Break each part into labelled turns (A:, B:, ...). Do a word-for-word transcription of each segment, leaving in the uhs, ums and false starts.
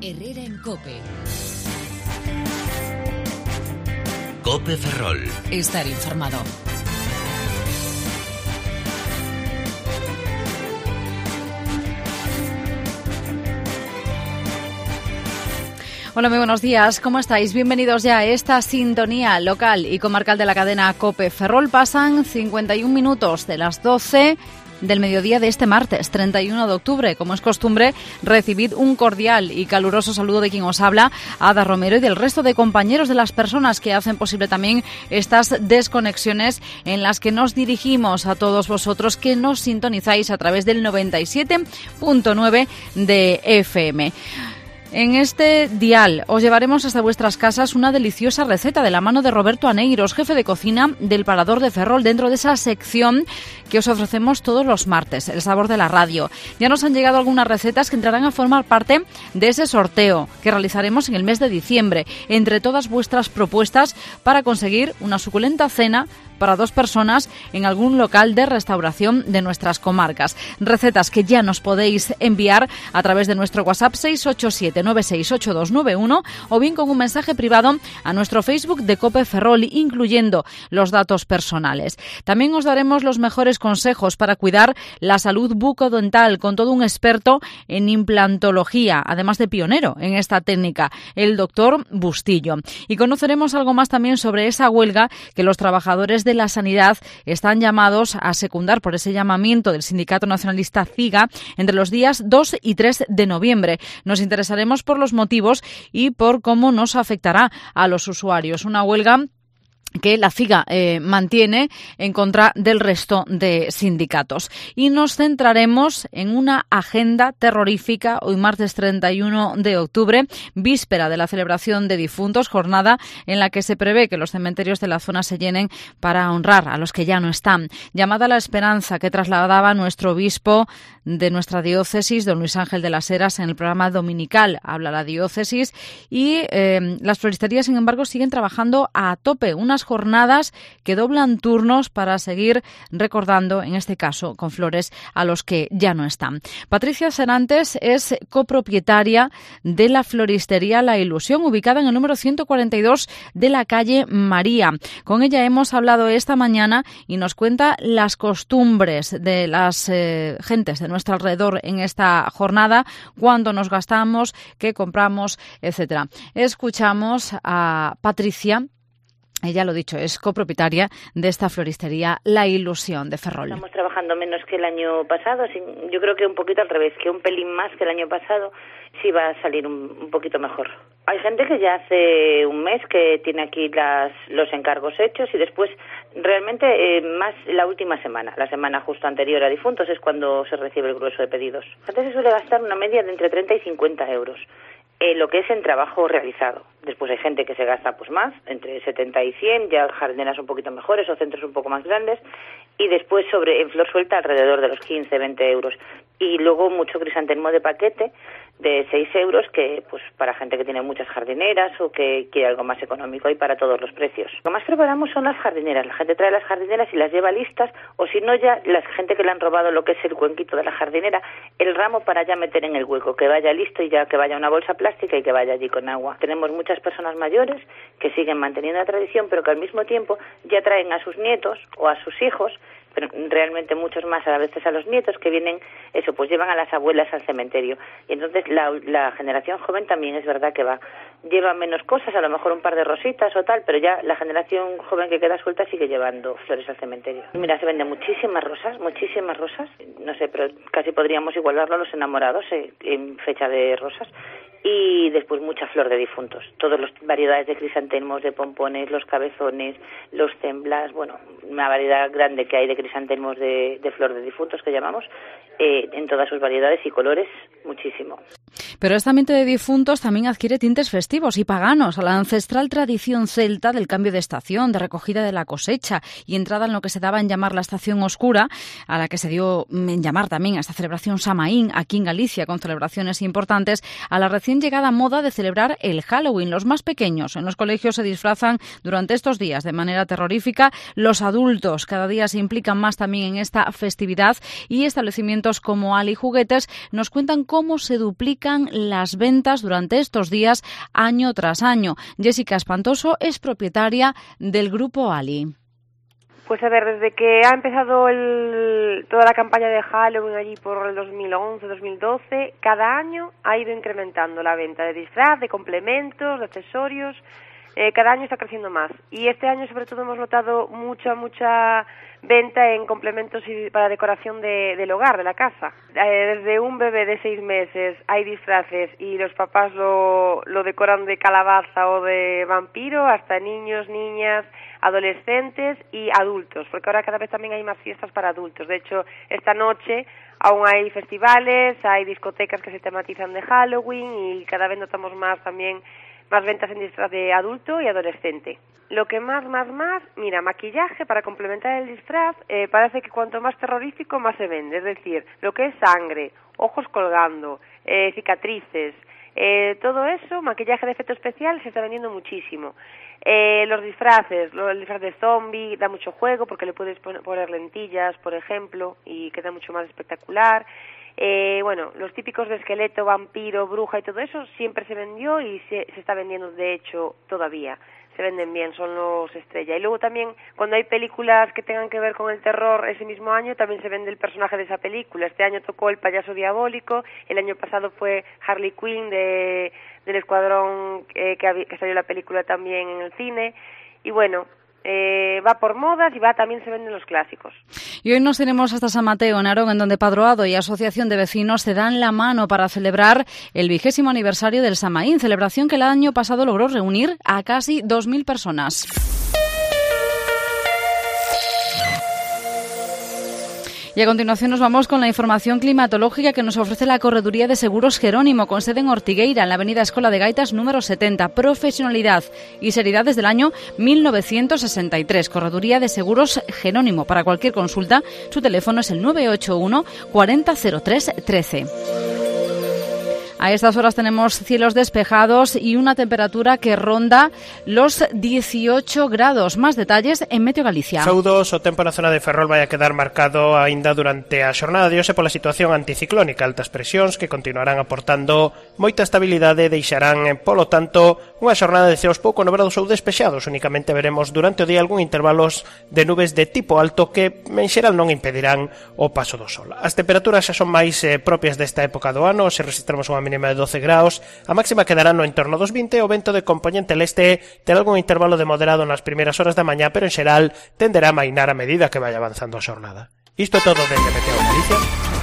A: Herrera en COPE.
B: COPE Ferrol.
A: Estar informado. Hola, muy buenos días. ¿Cómo estáis? Bienvenidos ya a esta sintonía local y comarcal de la cadena COPE Ferrol. Pasan cincuenta y un minutos de las doce del mediodía de este martes, treinta y uno de octubre. Como es costumbre, recibid un cordial y caluroso saludo de quien os habla, Ada Romero, y del resto de compañeros, de las personas que hacen posible también estas desconexiones en las que nos dirigimos a todos vosotros que nos sintonizáis a través del noventa y siete punto nueve de F M. En este dial os llevaremos hasta vuestras casas una deliciosa receta de la mano de Roberto Aneiros, jefe de cocina del Parador de Ferrol, dentro de esa sección que os ofrecemos todos los martes, El Sabor de la Radio. Ya nos han llegado algunas recetas que entrarán a formar parte de ese sorteo que realizaremos en el mes de diciembre, entre todas vuestras propuestas para conseguir una suculenta cena para dos personas en algún local de restauración de nuestras comarcas. Recetas que ya nos podéis enviar a través de nuestro WhatsApp seis ocho siete nueve seis ocho dos nueve uno o bien con un mensaje privado a nuestro Facebook de COPE Ferrol, incluyendo los datos personales. También os daremos los mejores consejos para cuidar la salud bucodental con todo un experto en implantología, además de pionero en esta técnica, el doctor Bustillo. Y conoceremos algo más también sobre esa huelga que los trabajadores de la sanidad están llamados a secundar por ese llamamiento del Sindicato Nacionalista CIGA entre los días dos y tres de noviembre. Nos interesaremos por los motivos y por cómo nos afectará a los usuarios. Una huelga que la CIGA eh, mantiene en contra del resto de sindicatos. Y nos centraremos en una agenda terrorífica hoy martes treinta y uno de octubre, víspera de la celebración de difuntos, jornada en la que se prevé que los cementerios de la zona se llenen para honrar a los que ya no están. Llamada a la esperanza que trasladaba nuestro obispo de nuestra diócesis, don Luis Ángel de las Heras, en el programa dominical Habla la Diócesis, y eh, las floristerías, sin embargo, siguen trabajando a tope, unas jornadas que doblan turnos para seguir recordando, en este caso con flores, a los que ya no están. Patricia Serantes es copropietaria de la floristería La Ilusión, ubicada en el número ciento cuarenta y dos de la calle María. Con ella hemos hablado esta mañana y nos cuenta las costumbres de las eh, gentes de nuestro alrededor en esta jornada, cuándo nos gastamos, qué compramos, etcétera. Escuchamos a Patricia. Ella, lo dicho, es copropietaria de esta floristería La Ilusión de Ferrol.
C: Estamos trabajando menos que el año pasado, yo creo que un poquito al revés, que un pelín más que el año pasado, sí va a salir un, un poquito mejor. Hay gente que ya hace un mes que tiene aquí las, los encargos hechos y después realmente eh, más la última semana, la semana justo anterior a difuntos es cuando se recibe el grueso de pedidos. Antes se suele gastar una media de entre treinta y cincuenta euros. Eh, lo que es en trabajo realizado. Después hay gente que se gasta pues más, entre setenta y cien, ya jardineras un poquito mejores o centros un poco más grandes, y después sobre en flor suelta alrededor de los quince, veinte euros. Y luego mucho crisantemo de paquete de seis euros, que pues para gente que tiene muchas jardineras o que quiere algo más económico, y para todos los precios. Lo más preparamos son las jardineras. La gente trae las jardineras y las lleva listas, o si no ya la gente que le han robado lo que es el cuenquito de la jardinera, el ramo para ya meter en el hueco, que vaya listo y ya que vaya una bolsa plástica y que vaya allí con agua. Tenemos muchas personas mayores que siguen manteniendo la tradición, pero que al mismo tiempo ya traen a sus nietos o a sus hijos, pero realmente muchos más a veces a los nietos que vienen, eso, pues llevan a las abuelas al cementerio. Y entonces la, la generación joven también es verdad que va, lleva menos cosas, a lo mejor un par de rositas o tal, pero ya la generación joven que queda suelta sigue llevando flores al cementerio. Mira, se venden muchísimas rosas, muchísimas rosas, no sé, pero casi podríamos igualarlo a los enamorados eh, en fecha de rosas. Y después mucha flor de difuntos, todas las variedades de crisantemos, de pompones, los cabezones, los cemblas, bueno, una variedad grande que hay de crisantemos de, de flor de difuntos que llamamos, eh, en todas sus variedades y colores, muchísimo.
A: Pero esta mente de difuntos también adquiere tintes festivos y paganos a la ancestral tradición celta del cambio de estación, de recogida de la cosecha y entrada en lo que se daba en llamar la estación oscura, a la que se dio en llamar también a esta celebración Samaín, aquí en Galicia, con celebraciones importantes, a la recién llegada moda de celebrar el Halloween. Los más pequeños en los colegios se disfrazan durante estos días de manera terrorífica. Los adultos cada día se implican más también en esta festividad y establecimientos como Ali Juguetes nos cuentan cómo se duplican las ventas durante estos días año tras año. Jessica Espantoso es propietaria del Grupo Ali.
D: Pues a ver, desde que ha empezado el, toda la campaña de Halloween allí por el dos mil once, dos mil doce, cada año ha ido incrementando la venta de disfraz, de complementos, de accesorios. Eh, cada año está creciendo más. Y este año sobre todo hemos notado mucha, mucha venta en complementos y para decoración de, del hogar, de la casa. Eh, desde un bebé de seis meses hay disfraces y los papás lo, lo decoran de calabaza o de vampiro, hasta niños, niñas, adolescentes y adultos, porque ahora cada vez también hay más fiestas para adultos. De hecho, esta noche aún hay festivales, hay discotecas que se tematizan de Halloween y cada vez notamos más también más ventas en disfraz de adulto y adolescente. Lo que más, más, más, mira, maquillaje para complementar el disfraz, eh, parece que cuanto más terrorífico más se vende, es decir, lo que es sangre, ojos colgando, eh, cicatrices, eh, todo eso, maquillaje de efecto especial se está vendiendo muchísimo. Eh, los disfraces, el disfraz de zombie da mucho juego porque le puedes poner lentillas, por ejemplo, y queda mucho más espectacular. Eh, bueno, los típicos de esqueleto, vampiro, bruja y todo eso siempre se vendió y se, se está vendiendo, de hecho, todavía. Se venden bien, son los estrella. Y luego también, cuando hay películas que tengan que ver con el terror ese mismo año, también se vende el personaje de esa película. Este año tocó El payaso diabólico, el año pasado fue Harley Quinn de, del Escuadrón eh, que, había, que salió la película también en el cine. Y bueno, Eh, va por modas y va también se venden los clásicos.
A: Y hoy nos tenemos hasta San Mateo, en Arón, en donde Padroado y Asociación de Vecinos se dan la mano para celebrar el vigésimo aniversario del Samaín, celebración que el año pasado logró reunir a casi dos mil personas. Y a continuación nos vamos con la información climatológica que nos ofrece la Correduría de Seguros Jerónimo, con sede en Ortigueira, en la avenida Escola de Gaitas número setenta. Profesionalidad y seriedad desde el año mil novecientos sesenta y tres. Correduría de Seguros Jerónimo. Para cualquier consulta, su teléfono es el nueve ocho uno cuarenta cero tres trece. A estas horas tenemos cielos despejados y una temperatura que ronda los dieciocho grados. Más detalles en Meteo Galicia.
E: Saúdos, o tempo na zona de Ferrol vai a quedar marcado aínda durante a xornada de hoxe pola situación anticiclónica. Altas presións que continuarán aportando moita estabilidade e deixarán, polo tanto, unha xornada de ceos pouco nubrados ou despexados. Únicamente veremos durante o día algún intervalos de nubes de tipo alto que en xeral non impedirán o paso do sol. As temperaturas xa son máis eh, propias desta época do ano, se registramos unha mínima de doce graus, a máxima quedará no entorno dos vinte, o vento de componente leste terá algún intervalo de moderado nas primeiras horas da mañá, pero en xeral tenderá a mainar a medida que vaya avanzando a xornada. Isto é todo desde Meteo Galicia.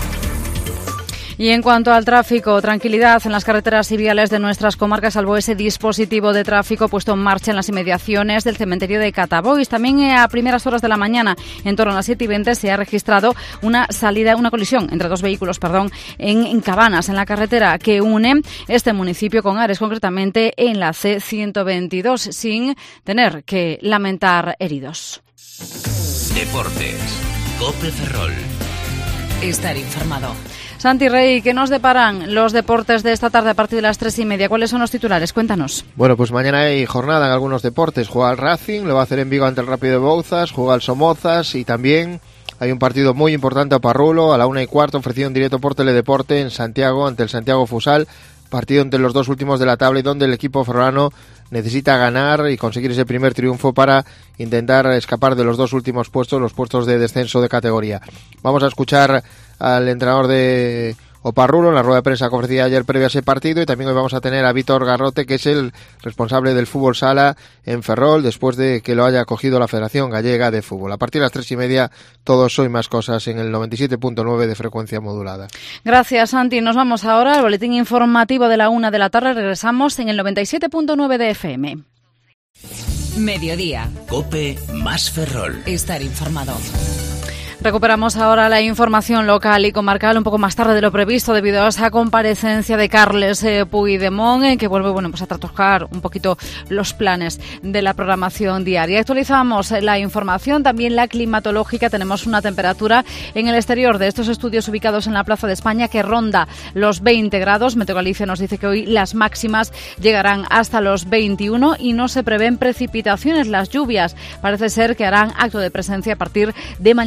A: Y en cuanto al tráfico, tranquilidad en las carreteras y viales de nuestras comarcas, salvo ese dispositivo de tráfico puesto en marcha en las inmediaciones del cementerio de Catabois. También a primeras horas de la mañana, en torno a las siete y veinte, se ha registrado una salida, una colisión entre dos vehículos, perdón, en, en Cabanas, en la carretera que une este municipio con Ares, concretamente en la C ciento veintidós, sin tener que lamentar heridos.
B: Deportes. COPE Ferrol.
F: Estar informado.
A: Santi Rey, ¿qué nos deparan los deportes de esta tarde a partir de las tres y media? ¿Cuáles son los titulares? Cuéntanos.
G: Bueno, pues mañana hay jornada en algunos deportes. Juega el Racing, lo va a hacer en Vigo ante el Rápido de Bouzas, juega el Somozas y también hay un partido muy importante a Parrulo a la una y cuarto, ofrecido en directo por Teledeporte en Santiago ante el Santiago Fusal. Partido entre los dos últimos de la tabla y donde el equipo ferrolano necesita ganar y conseguir ese primer triunfo para intentar escapar de los dos últimos puestos, los puestos de descenso de categoría. Vamos a escuchar al entrenador de Oparrulo en la rueda de prensa que ofrecía ayer previa a ese partido, y también hoy vamos a tener a Víctor Garrote, que es el responsable del fútbol sala en Ferrol, después de que lo haya acogido la Federación Gallega de Fútbol. A partir de las tres y media, todo eso y más cosas en el noventa y siete punto nueve de frecuencia modulada.
A: Gracias, Santi. Nos vamos ahora al boletín informativo de la una de la tarde. Regresamos en el noventa y siete punto nueve de F M.
F: Mediodía.
B: COPE más Ferrol.
F: Estar informado.
A: Recuperamos ahora la información local y comarcal un poco más tarde de lo previsto debido a esa comparecencia de Carles eh, Puigdemont, eh, que vuelve bueno, pues a tratocar un poquito los planes de la programación diaria. Actualizamos la información, también la climatológica. Tenemos una temperatura en el exterior de estos estudios ubicados en la Plaza de España que ronda los veinte grados. Meteo Galicia nos dice que hoy las máximas llegarán hasta los veintiuno y no se prevén precipitaciones. Las lluvias parece ser que harán acto de presencia a partir de mañana miércoles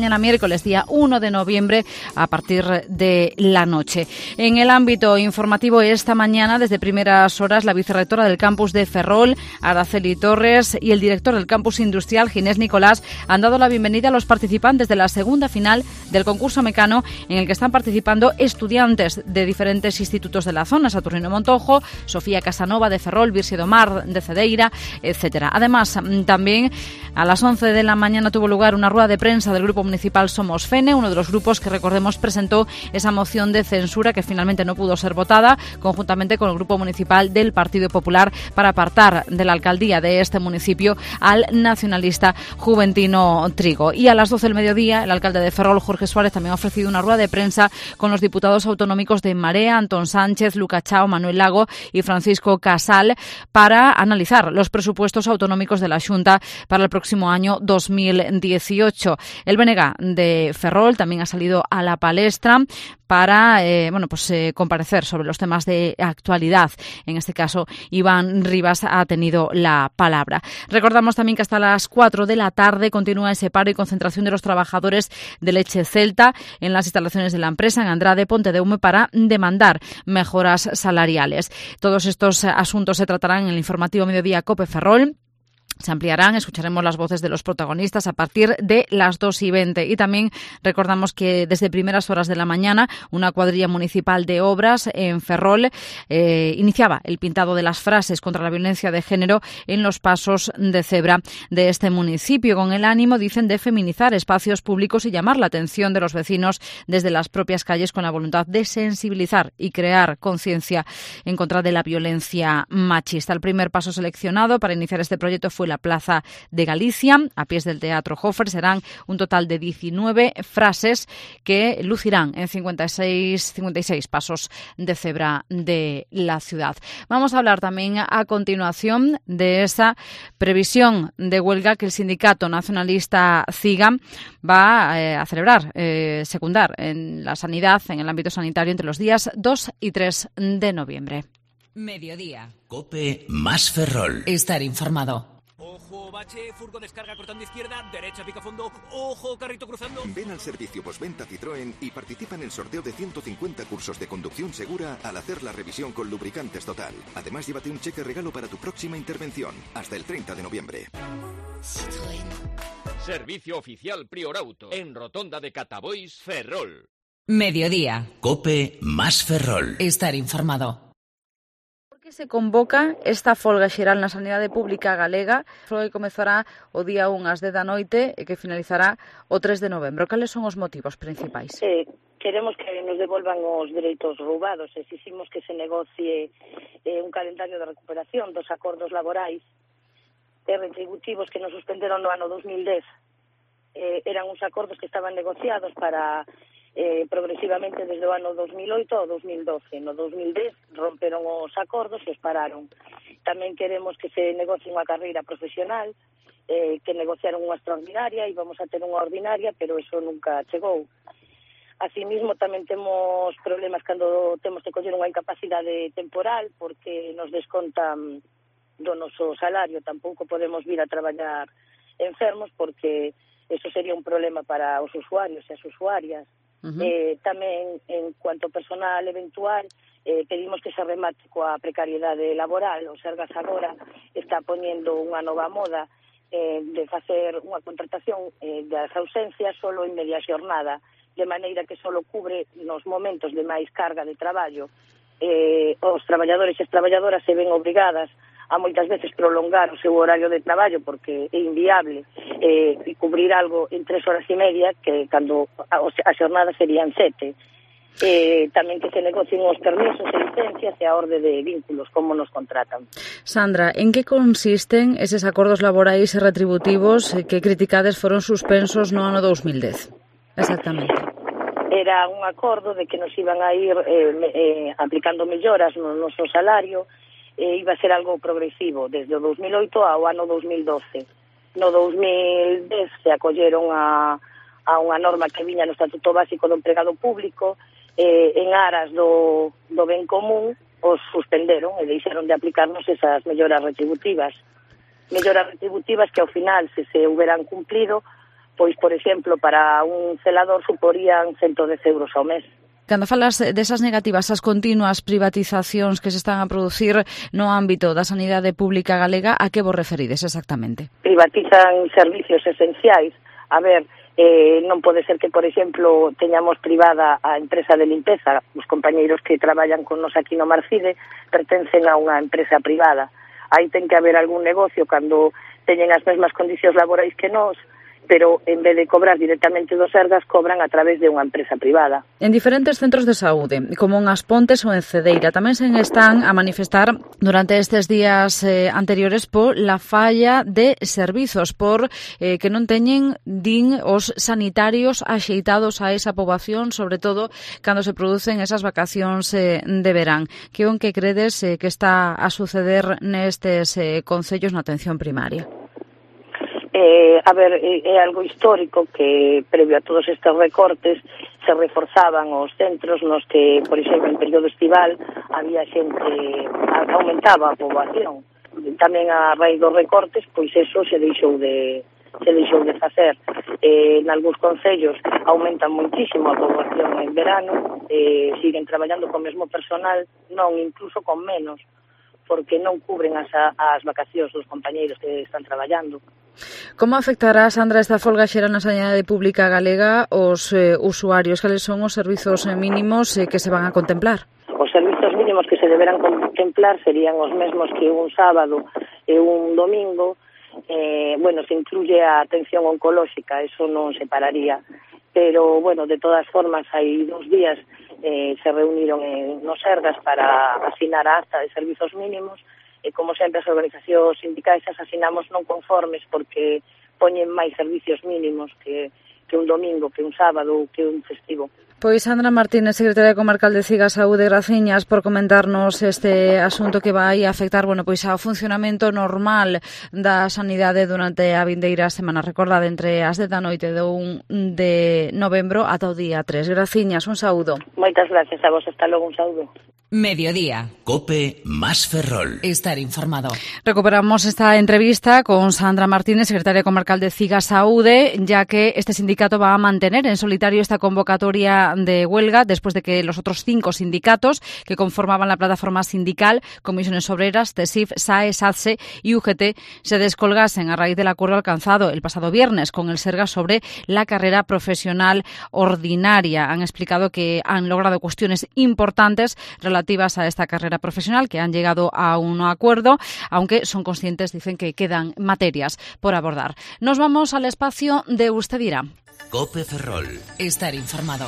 A: miércoles día uno de noviembre a partir de la noche. En el ámbito informativo, esta mañana, desde primeras horas, la vicerrectora del campus de Ferrol, Araceli Torres, y el director del campus industrial, Ginés Nicolás, han dado la bienvenida a los participantes de la segunda final del concurso Mecano, en el que están participando estudiantes de diferentes institutos de la zona: Saturnino Montojo, Sofía Casanova de Ferrol, Virxe do Mar de Cedeira, etcétera. Además, también a las once de la mañana tuvo lugar una rueda de prensa del Grupo Municipal Somos Fene, uno de los grupos que, recordemos, presentó esa moción de censura que finalmente no pudo ser votada, conjuntamente con el Grupo Municipal del Partido Popular, para apartar de la alcaldía de este municipio al nacionalista Juventino Trigo. Y a las doce del mediodía, el alcalde de Ferrol, Jorge Suárez, también ha ofrecido una rueda de prensa con los diputados autonómicos de Marea, Antón Sánchez, Luca Chao, Manuel Lago y Francisco Casal, para analizar los presupuestos autonómicos de la Xunta para el próximo año dos mil dieciocho. El B N G de Ferrol también ha salido a la palestra para eh, bueno, pues eh, comparecer sobre los temas de actualidad. En este caso, Iván Rivas ha tenido la palabra. Recordamos también que hasta las cuatro de la tarde continúa ese paro y concentración de los trabajadores de Leche Celta en las instalaciones de la empresa en Andrade, Pontedeume, para demandar mejoras salariales. Todos estos asuntos se tratarán en el informativo Mediodía COPE Ferrol. Se ampliarán, escucharemos las voces de los protagonistas a partir de las dos y veinte. Y también recordamos que desde primeras horas de la mañana una cuadrilla municipal de obras en Ferrol eh, iniciaba el pintado de las frases contra la violencia de género en los pasos de cebra de este municipio, con el ánimo, dicen, de feminizar espacios públicos y llamar la atención de los vecinos desde las propias calles, con la voluntad de sensibilizar y crear conciencia en contra de la violencia machista. El primer paso seleccionado para iniciar este proyecto fue la Plaza de Galicia, a pies del Teatro Hofer. Serán un total de diecinueve frases que lucirán en cincuenta y seis, cincuenta y seis pasos de cebra de la ciudad. Vamos a hablar también a continuación de esa previsión de huelga que el sindicato nacionalista CIGA va eh, a celebrar, eh, secundar en la sanidad, en el ámbito sanitario, entre los días dos y tres de noviembre.
F: Mediodía.
B: COPE más Ferrol.
F: Estar informado.
H: Ojo, bache, furgo descarga cortando izquierda, derecha pica fondo, ojo, carrito cruzando.
I: Ven al servicio postventa Citroën y participa en el sorteo de ciento cincuenta cursos de conducción segura al hacer la revisión con lubricantes Total. Además, llévate un cheque regalo para tu próxima intervención, hasta el treinta de noviembre.
J: Citroën. Servicio oficial Prior Auto, en Rotonda de Catabois, Ferrol.
F: Mediodía.
B: COPE más Ferrol.
F: Estar informado.
A: Que se convoca esta folga xeral na sanidade pública galega, que comezará o día un ás dez da noite e que finalizará o tres de novembro. Cales son os motivos principais?
C: Eh, queremos que nos devolvan os dereitos roubados. Exiximos que se negocie eh, un calendario de recuperación dos acordos laborais e retributivos que nos suspenderon no ano dos mil dez. Eh, eran uns acordos que estaban negociados para Eh, progresivamente desde o ano dos mil oito ao dos mil doce. No dos mil dez romperon os acordos e os pararon. Tamén queremos que se negocie unha carreira profesional, eh, que negociaron unha extraordinaria e vamos a ter unha ordinaria, pero eso nunca chegou. Asimismo, tamén temos problemas cando temos que coller unha incapacidade temporal, porque nos descontan do noso salario. Tampouco podemos vir a traballar enfermos, porque eso sería un problema para os usuarios e as usuarias. Uh-huh. Eh, tamén, en cuanto ao personal eventual, eh, pedimos que se remate coa precariedade laboral. O Sergas agora está poñendo unha nova moda eh, de facer unha contratación eh, das ausencias solo en media xornada, de maneira que solo cubre nos momentos de máis carga de traballo. Eh, os traballadores e as traballadoras se ven obrigadas a moitas veces prolongar o seu horario de traballo porque é inviable eh, e cubrir algo en tres horas e media, que cando a, a xornada serían sete. Eh, tamén que se negocien os permisos e licencias e a orde de vínculos, como nos contratan.
A: Sandra, en que consisten eses acordos laborais e retributivos que criticades foron suspensos no ano dos mil dez? Exactamente.
C: Era un acordo de que nos iban a ir eh, eh, aplicando melloras no noso salario. Eh, iba a ser algo progresivo desde o dos mil oito ao ano dos mil doce. No dos mil dez se acolleron a, a unha norma que viña no Estatuto Básico do Empregado Público, eh, en aras do, do ben común os suspenderon e deixaron de aplicarnos esas melloras retributivas. Melloras retributivas que ao final, se se houberan cumplido,
K: pois, por exemplo, para un celador suporían ciento dez euros ao mes.
A: Cando falas desas negativas, as continuas privatizacións que se están a producir no ámbito da sanidade pública galega, a que vos referides exactamente?
K: Privatizan servicios esenciais. A ver, eh, non pode ser que, por exemplo, teñamos privada a empresa de limpeza. Os compañeiros que traballan con nos aquí no Marcide pertencen a unha empresa privada. Aí ten que haber algún negocio cando teñen as mesmas condicións laborais que nós, pero en vez de cobrar directamente dos Sergas, cobran a través de unha empresa privada.
A: En diferentes centros de saúde, como en As Pontes ou en Cedeira, tamén se están a manifestar durante estes días eh, anteriores por la falla de servizos, por eh, que non teñen, din, os sanitarios axeitados a esa poboación, sobre todo cando se producen esas vacacións eh, de verán. Que on que credes eh, que está a suceder nestes eh, concellos na atención primaria?
K: Eh, a ver, é, é algo histórico que, previo a todos estes recortes, se reforzaban os centros nos que, por exemplo, en período estival había xente, aumentaba a poboación. Tamén a raíz dos recortes, pois eso se deixou de se deixou de facer. Eh, en algúns concellos aumentan muitísimo a poboación en verano, eh, siguen traballando co mesmo personal, non, incluso con menos, porque non cubren as, as vacacións dos compañeiros que están traballando.
A: Como afectará, Sandra, esta folga xera na sanidade pública galega os eh, usuarios? Cales son os servizos mínimos eh, que se van a contemplar?
K: Os servizos mínimos que se deberán contemplar serían os mesmos que un sábado e un domingo. Eh, bueno, se incluye a atención oncolóxica, eso non se pararía. Pero, bueno, de todas formas, hai dos días eh, se reuniron en nos Sergas para asinar a acta de servizos mínimos. E, como sempre, as organizacións sindicais as asinamos non conformes porque poñen máis servicios mínimos que, que un domingo, que un sábado ou que un festivo.
A: Pois Sandra Martínez, secretaria comarcal de Ciga Saúde, graciñas por comentarnos este asunto que vai a afectar, bueno, pois ao funcionamento normal da sanidade durante a vindeira semana. Recordade, entre as dez da noite do un de novembro ata o día tres. Graciñas, un saúdo.
K: Moitas gracias a vos, hasta logo, un saúdo.
F: Mediodía.
B: Cope más Ferrol.
F: Estar informado.
A: Recuperamos esta entrevista con Sandra Martínez, secretaria comarcal de Ciga Saúde, ya que este sindicato va a mantener en solitario esta convocatoria de huelga después de que los otros cinco sindicatos que conformaban la plataforma sindical, Comisiones Obreras, TESIF, SAE, SATSE y U G T, se descolgasen a raíz del acuerdo alcanzado el pasado viernes con el Sergas sobre la carrera profesional ordinaria. Han explicado que han logrado cuestiones importantes relativas a esta carrera profesional, que han llegado a un acuerdo, aunque son conscientes, dicen, que quedan materias por abordar. Nos vamos al espacio de Usted dirá.
B: Cope Ferrol.
F: Estar informado.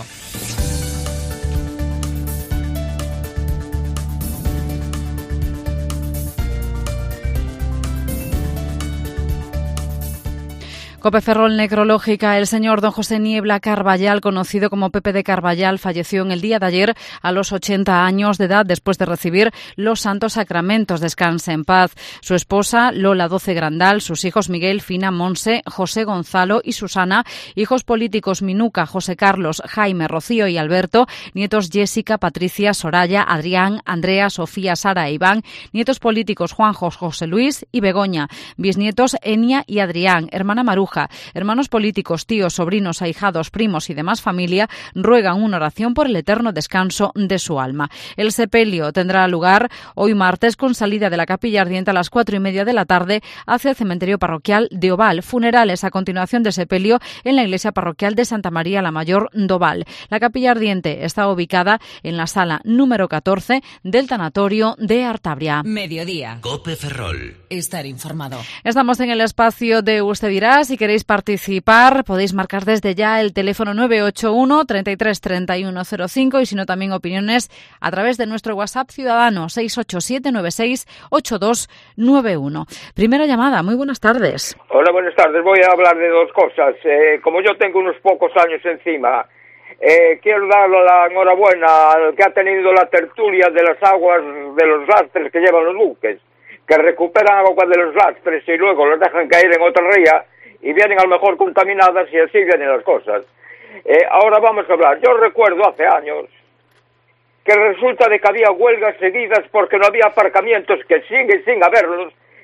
A: Cope Ferrol necrológica. El señor don José Niebla Carballal, conocido como Pepe de Carballal, falleció en el día de ayer a los ochenta años de edad después de recibir los santos sacramentos. Descanse en paz. Su esposa Lola Doce Grandal, sus hijos Miguel, Fina, Monse, José Gonzalo y Susana, hijos políticos Minuca, José Carlos, Jaime, Rocío y Alberto, nietos Jessica, Patricia, Soraya, Adrián, Andrea, Sofía, Sara e Iván, nietos políticos Juanjo, José Luis y Begoña, bisnietos Enia y Adrián, hermana Maruja, hermanos políticos, tíos, sobrinos, ahijados, primos y demás familia ruegan una oración por el eterno descanso de su alma. El sepelio tendrá lugar hoy martes con salida de la capilla ardiente a las cuatro y media de la tarde hacia el cementerio parroquial de Oval. Funerales a continuación del sepelio en la iglesia parroquial de Santa María la Mayor de Oval. La capilla ardiente está ubicada en la sala número catorce del tanatorio de Artabria.
F: Mediodía.
B: Cope Ferrol.
F: Estar informado.
A: Estamos en el espacio de Usted dirá. Si queréis participar, podéis marcar desde ya el teléfono nueve ocho uno, treinta y tres, treinta y uno cero cinco y si no también opiniones a través de nuestro WhatsApp ciudadano seis ocho siete nueve seis ocho dos nueve uno. Primera llamada, muy buenas tardes.
L: Hola, buenas tardes. Voy a hablar de dos cosas. Eh, como yo tengo unos pocos años encima, eh, quiero dar la enhorabuena al que ha tenido la tertulia de las aguas de los lastres que llevan los buques, que recuperan agua de los lastres y luego los dejan caer en otra ría y vienen a lo mejor contaminadas y así vienen las cosas. Eh, ahora vamos a hablar. Yo recuerdo hace años que resulta de que había huelgas seguidas porque no había aparcamientos, que sigue sin haberlos,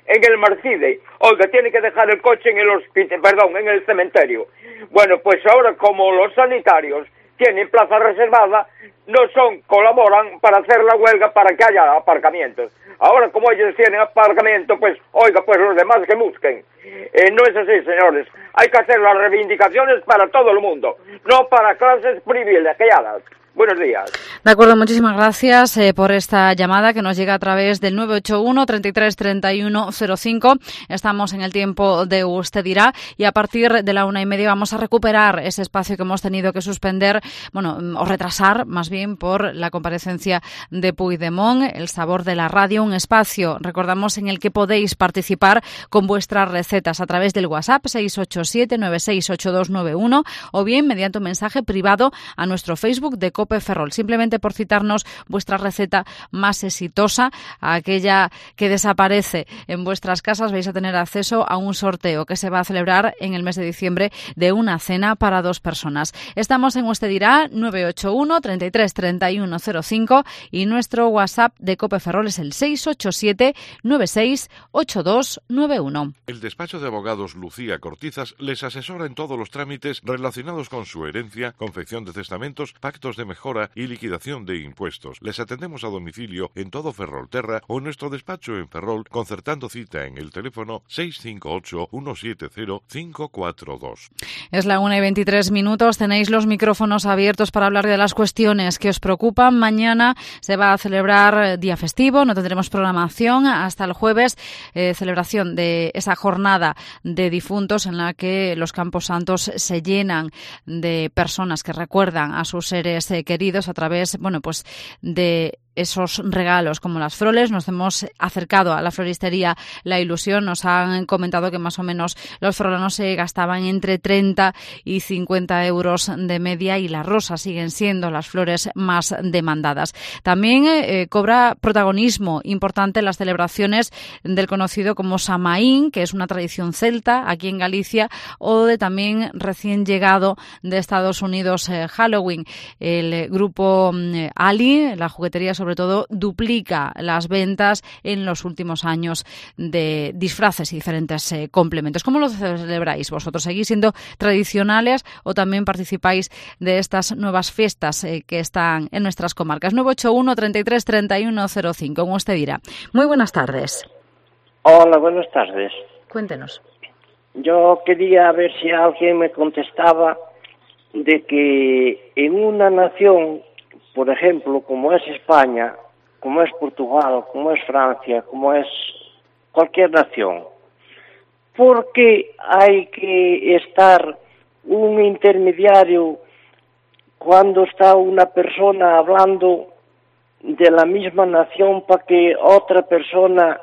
L: en el Marcide. Oiga, tiene que dejar el coche en el hospital, perdón, en el cementerio. Bueno, pues ahora como los sanitarios tienen plaza reservada, no son, colaboran para hacer la huelga para que haya aparcamientos. Ahora, como ellos tienen aparcamiento, pues, oiga, pues los demás que busquen. Eh, no es así, señores. Hay que hacer las reivindicaciones para todo el mundo, no para clases privilegiadas. Buenos días.
A: De acuerdo, muchísimas gracias eh, por esta llamada que nos llega a través del nueve ocho uno, treinta y tres, treinta y uno cero cinco. Estamos en el tiempo de Usted Dirá y a partir de la una y media vamos a recuperar ese espacio que hemos tenido que suspender, bueno, o retrasar más bien por la comparecencia de Puigdemont, El Sabor de la Radio, un espacio, recordamos, en el que podéis participar con vuestras recetas a través del WhatsApp seis ocho siete, nueve seis ocho dos nueve uno o bien mediante un mensaje privado a nuestro Facebook de Cope Ferrol, simplemente por citarnos vuestra receta más exitosa, aquella que desaparece en vuestras casas. Vais a tener acceso a un sorteo que se va a celebrar en el mes de diciembre de una cena para dos personas. Estamos en Usted Dirá, nueve ocho uno, treinta y tres, treinta y uno cero cinco y nuestro WhatsApp de Cope Ferrol es el seis ocho siete, nueve seis ocho dos nueve uno.
M: El despacho de abogados Lucía Cortizas les asesora en todos los trámites relacionados con su herencia, confección de testamentos, pactos de mejora y liquidación de impuestos. Les atendemos a domicilio en todo Ferrolterra o en nuestro despacho en Ferrol, concertando cita en el teléfono seis cinco ocho, uno siete cero, cinco cuatro dos.
A: Es la una y veintitrés minutos. Tenéis los micrófonos abiertos para hablar de las cuestiones que os preocupan. Mañana se va a celebrar día festivo, no tendremos programación hasta el jueves, eh, celebración de esa jornada de difuntos en la que los Campos Santos se llenan de personas que recuerdan a sus seres eh, queridos a través, bueno, pues de esos regalos como las froles. Nos hemos acercado a la floristería La Ilusión, nos han comentado que más o menos los frolanos se gastaban entre treinta y cincuenta euros de media y las rosas siguen siendo las flores más demandadas. También eh, cobra protagonismo importante las celebraciones del conocido como Samaín, que es una tradición celta aquí en Galicia, o de también recién llegado de Estados Unidos eh, Halloween. El eh, grupo eh, Ali, la juguetería sobre todo, duplica las ventas en los últimos años de disfraces y diferentes eh, complementos. ¿Cómo lo celebráis vosotros? ¿Seguís siendo tradicionales o también participáis de estas nuevas fiestas eh, que están en nuestras comarcas? nueve ocho uno, treinta y tres, treinta y uno cero cinco, como usted dirá. Muy buenas tardes.
N: Hola, buenas tardes.
A: Cuéntenos.
N: Yo quería ver si alguien me contestaba de que en una nación, por ejemplo, como es España, como es Portugal, como es Francia, como es cualquier nación, ¿por qué hay que estar un intermediario cuando está una persona hablando de la misma nación para que otra persona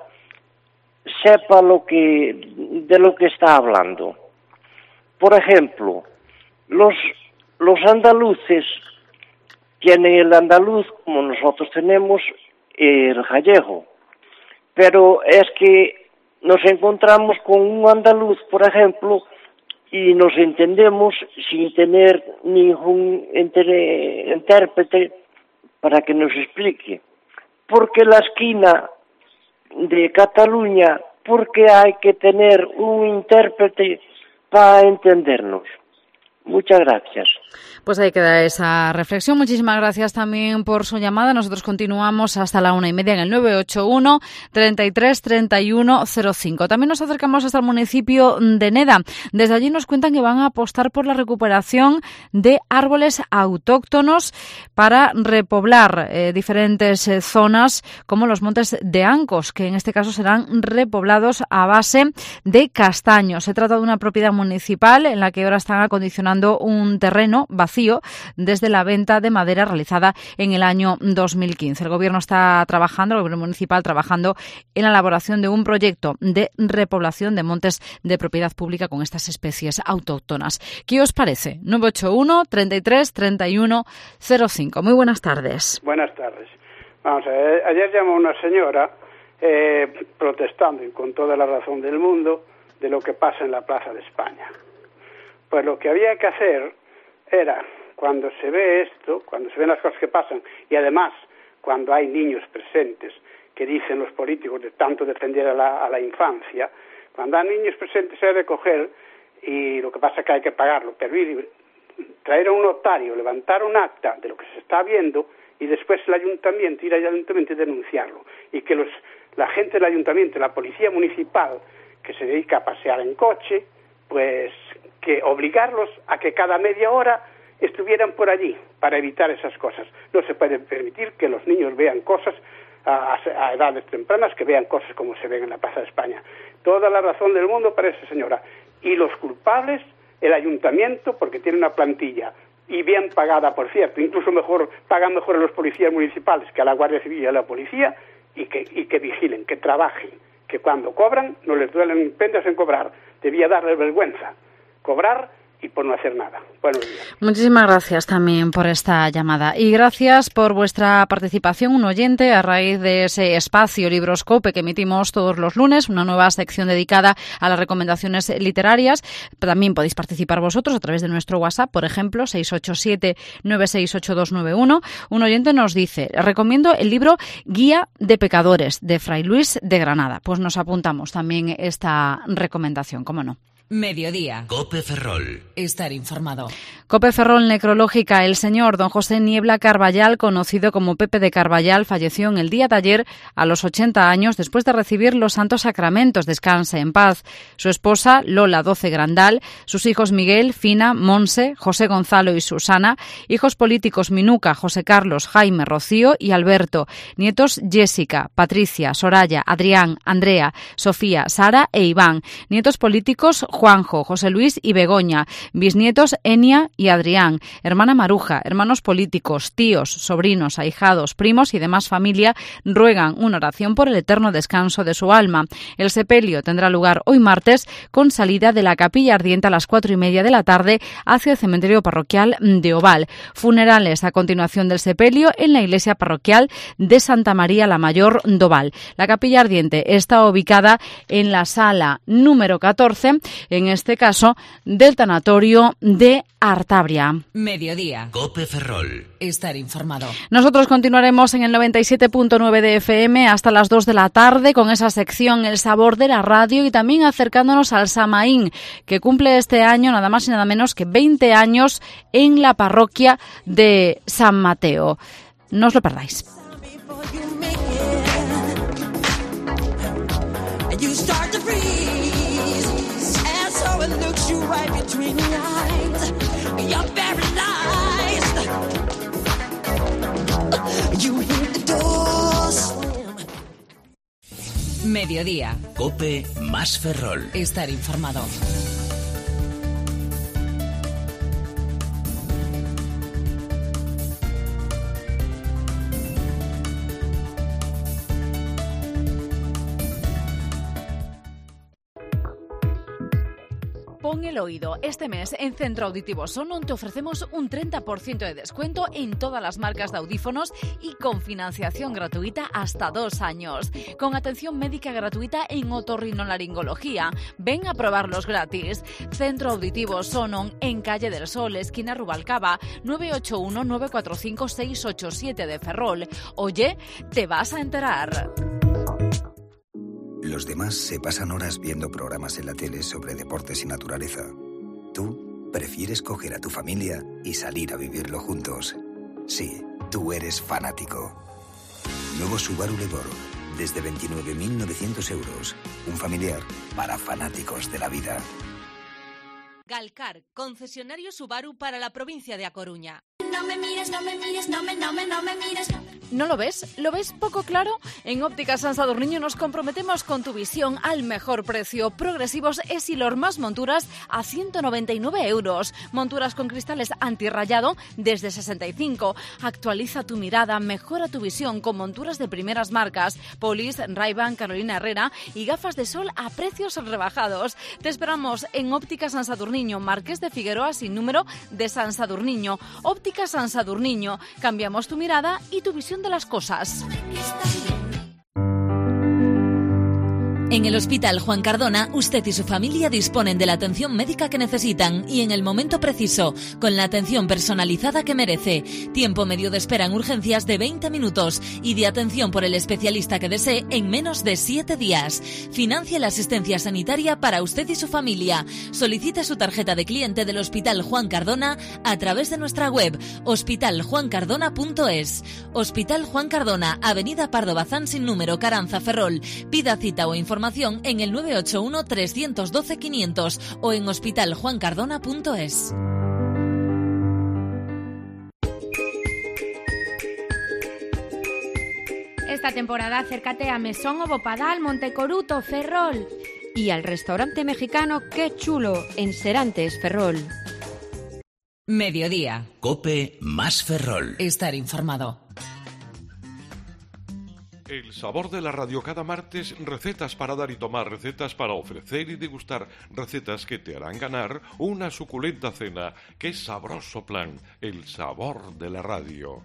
N: sepa lo que de lo que está hablando? Por ejemplo, los los andaluces tienen el andaluz como nosotros tenemos el gallego, pero es que nos encontramos con un andaluz, por ejemplo, y nos entendemos sin tener ningún intérprete para que nos explique. Porque la esquina de Cataluña, ¿por qué hay que tener un intérprete para entendernos? Muchas gracias.
A: Pues ahí queda esa reflexión. Muchísimas gracias también por su llamada. Nosotros continuamos hasta la una y media en el nueve ocho uno, treinta y tres, treinta y uno cero cinco. También nos acercamos hasta el municipio de Neda. Desde allí nos cuentan que van a apostar por la recuperación de árboles autóctonos para repoblar eh, diferentes eh, zonas como los montes de Ancos, que en este caso serán repoblados a base de castaños. Se trata de una propiedad municipal en la que ahora están acondicionando un terreno vacío desde la venta de madera realizada en el año dos mil quince. El Gobierno está trabajando, el Gobierno municipal trabajando en la elaboración de un proyecto de repoblación de montes de propiedad pública con estas especies autóctonas. ¿Qué os parece? nueve ocho uno, treinta y tres, treinta y uno cero cinco. Muy buenas tardes.
O: Buenas tardes. Vamos a ver, ayer llamó una señora eh, protestando y con toda la razón del mundo de lo que pasa en la Plaza de España. Pues lo que había que hacer era, cuando se ve esto, cuando se ven las cosas que pasan, y además cuando hay niños presentes, que dicen los políticos de tanto defender a la, a la infancia, cuando hay niños presentes es recoger, y lo que pasa es que hay que pagarlo, pero ir, traer a un notario, levantar un acta de lo que se está viendo y después el ayuntamiento, ir al ayuntamiento y denunciarlo. Y que los, la gente del ayuntamiento, la policía municipal, que se dedica a pasear en coche, pues que obligarlos a que cada media hora estuvieran por allí para evitar esas cosas. No se puede permitir que los niños vean cosas a, a edades tempranas, que vean cosas como se ven en la Plaza de España. Toda la razón del mundo para esa señora. Y los culpables, el ayuntamiento, porque tiene una plantilla y bien pagada, por cierto, incluso mejor pagan mejor a los policías municipales que a la Guardia Civil y a la policía, y que, y que vigilen, que trabajen, que cuando cobran no les duelen prendas en cobrar. Debía darles vergüenza cobrar y por no hacer nada. Buenos días.
A: Muchísimas gracias también por esta llamada y gracias por vuestra participación. Un oyente, a raíz de ese espacio Libros Cope que emitimos todos los lunes, una nueva sección dedicada a las recomendaciones literarias. También podéis participar vosotros a través de nuestro WhatsApp, por ejemplo, seis ocho siete, nueve seis ocho dos nueve uno. Un oyente nos dice: recomiendo el libro Guía de Pecadores, de Fray Luis de Granada. Pues nos apuntamos también esta recomendación, ¿cómo no?
F: Mediodía.
B: Cope Ferrol.
F: Estar informado.
A: Cope Ferrol necrológica. El señor don José Niebla Carballal, conocido como Pepe de Carballal, falleció en el día de ayer a los ochenta años después de recibir los santos sacramentos. Descanse en paz. Su esposa, Lola Doce Grandal, sus hijos Miguel, Fina, Monse, José Gonzalo y Susana, hijos políticos Minuca, José Carlos, Jaime, Rocío y Alberto, nietos Jessica, Patricia, Soraya, Adrián, Andrea, Sofía, Sara e Iván, nietos políticos Juanjo, José Luis y Begoña, bisnietos Enia y Adrián, hermana Maruja, hermanos políticos, tíos, sobrinos, ahijados, primos y demás familia ruegan una oración por el eterno descanso de su alma. El sepelio tendrá lugar hoy martes con salida de la capilla ardiente a las cuatro y media de la tarde hacia el cementerio parroquial de Oval. Funerales a continuación del sepelio en la iglesia parroquial de Santa María la Mayor de Oval. La capilla ardiente está ubicada en la sala número catorce, en este caso del tanatorio de Artabria.
F: Mediodía.
B: Cope Ferrol.
F: Estar informado.
A: Nosotros continuaremos en el noventa y siete punto nueve de F M hasta las dos de la tarde con esa sección El Sabor de la Radio y también acercándonos al Samaín, que cumple este año nada más y nada menos que veinte años en la parroquia de San Mateo. No os lo perdáis.
F: Mediodía.
B: Cope más Ferrol.
F: Estar informado.
A: Pon el oído. Este mes en Centro Auditivo Sonon te ofrecemos un treinta por ciento de descuento en todas las marcas de audífonos y con financiación gratuita hasta dos años. Con atención médica gratuita en otorrinolaringología. Ven a probarlos gratis. Centro Auditivo Sonon en Calle del Sol, esquina Rubalcaba, nueve ocho uno, nueve cuatro cinco, seis ocho siete de Ferrol. Oye, te vas a enterar.
P: Los demás se pasan horas viendo programas en la tele sobre deportes y naturaleza. Tú prefieres coger a tu familia y salir a vivirlo juntos. Sí, tú eres fanático. Nuevo Subaru Levorg, desde veintinueve mil novecientos euros. Un familiar para fanáticos de la vida.
Q: Galcar, concesionario Subaru para la provincia de A Coruña.
R: No me mires, no me mires, no me, no me, no me mires.
A: ¿No lo ves? ¿Lo ves poco claro? En Ópticas San Sadurniño nos comprometemos con tu visión al mejor precio. Progresivos Essilor más monturas a ciento noventa y nueve euros. Monturas con cristales antirrayado desde sesenta y cinco. Actualiza tu mirada, mejora tu visión con monturas de primeras marcas. Polis, Ray-Ban, Carolina Herrera y gafas de sol a precios rebajados. Te esperamos en Ópticas San Sadurniño, Marqués de Figueroa sin número de San Sadurniño. Ópticas San Sadurniño. Cambiamos tu mirada y tu visión de las cosas.
F: En el Hospital Juan Cardona, usted y su familia disponen de la atención médica que necesitan y en el momento preciso, con la atención personalizada que merece. Tiempo medio de espera en urgencias de veinte minutos y de atención por el especialista que desee en menos de siete días. Financia la asistencia sanitaria para usted y su familia. Solicite su tarjeta de cliente del Hospital Juan Cardona a través de nuestra web hospital juan cardona punto es. Hospital Juan Cardona, Avenida Pardo Bazán sin número, Caranza, Ferrol. Pida cita o información en el nueve ocho uno, tres uno dos, quinientos o en hospital juan cardona punto es.
S: Esta temporada acércate a Mesón Obopadal, Montecoruto, Ferrol.
T: Y al restaurante mexicano Qué Chulo, en Serantes, Ferrol.
F: Mediodía.
B: COPE más Ferrol.
F: Estar informado.
M: El sabor de la radio cada martes, recetas para dar y tomar, recetas para ofrecer y degustar, recetas que te harán ganar una suculenta cena. ¡Qué sabroso plan! El sabor de la radio.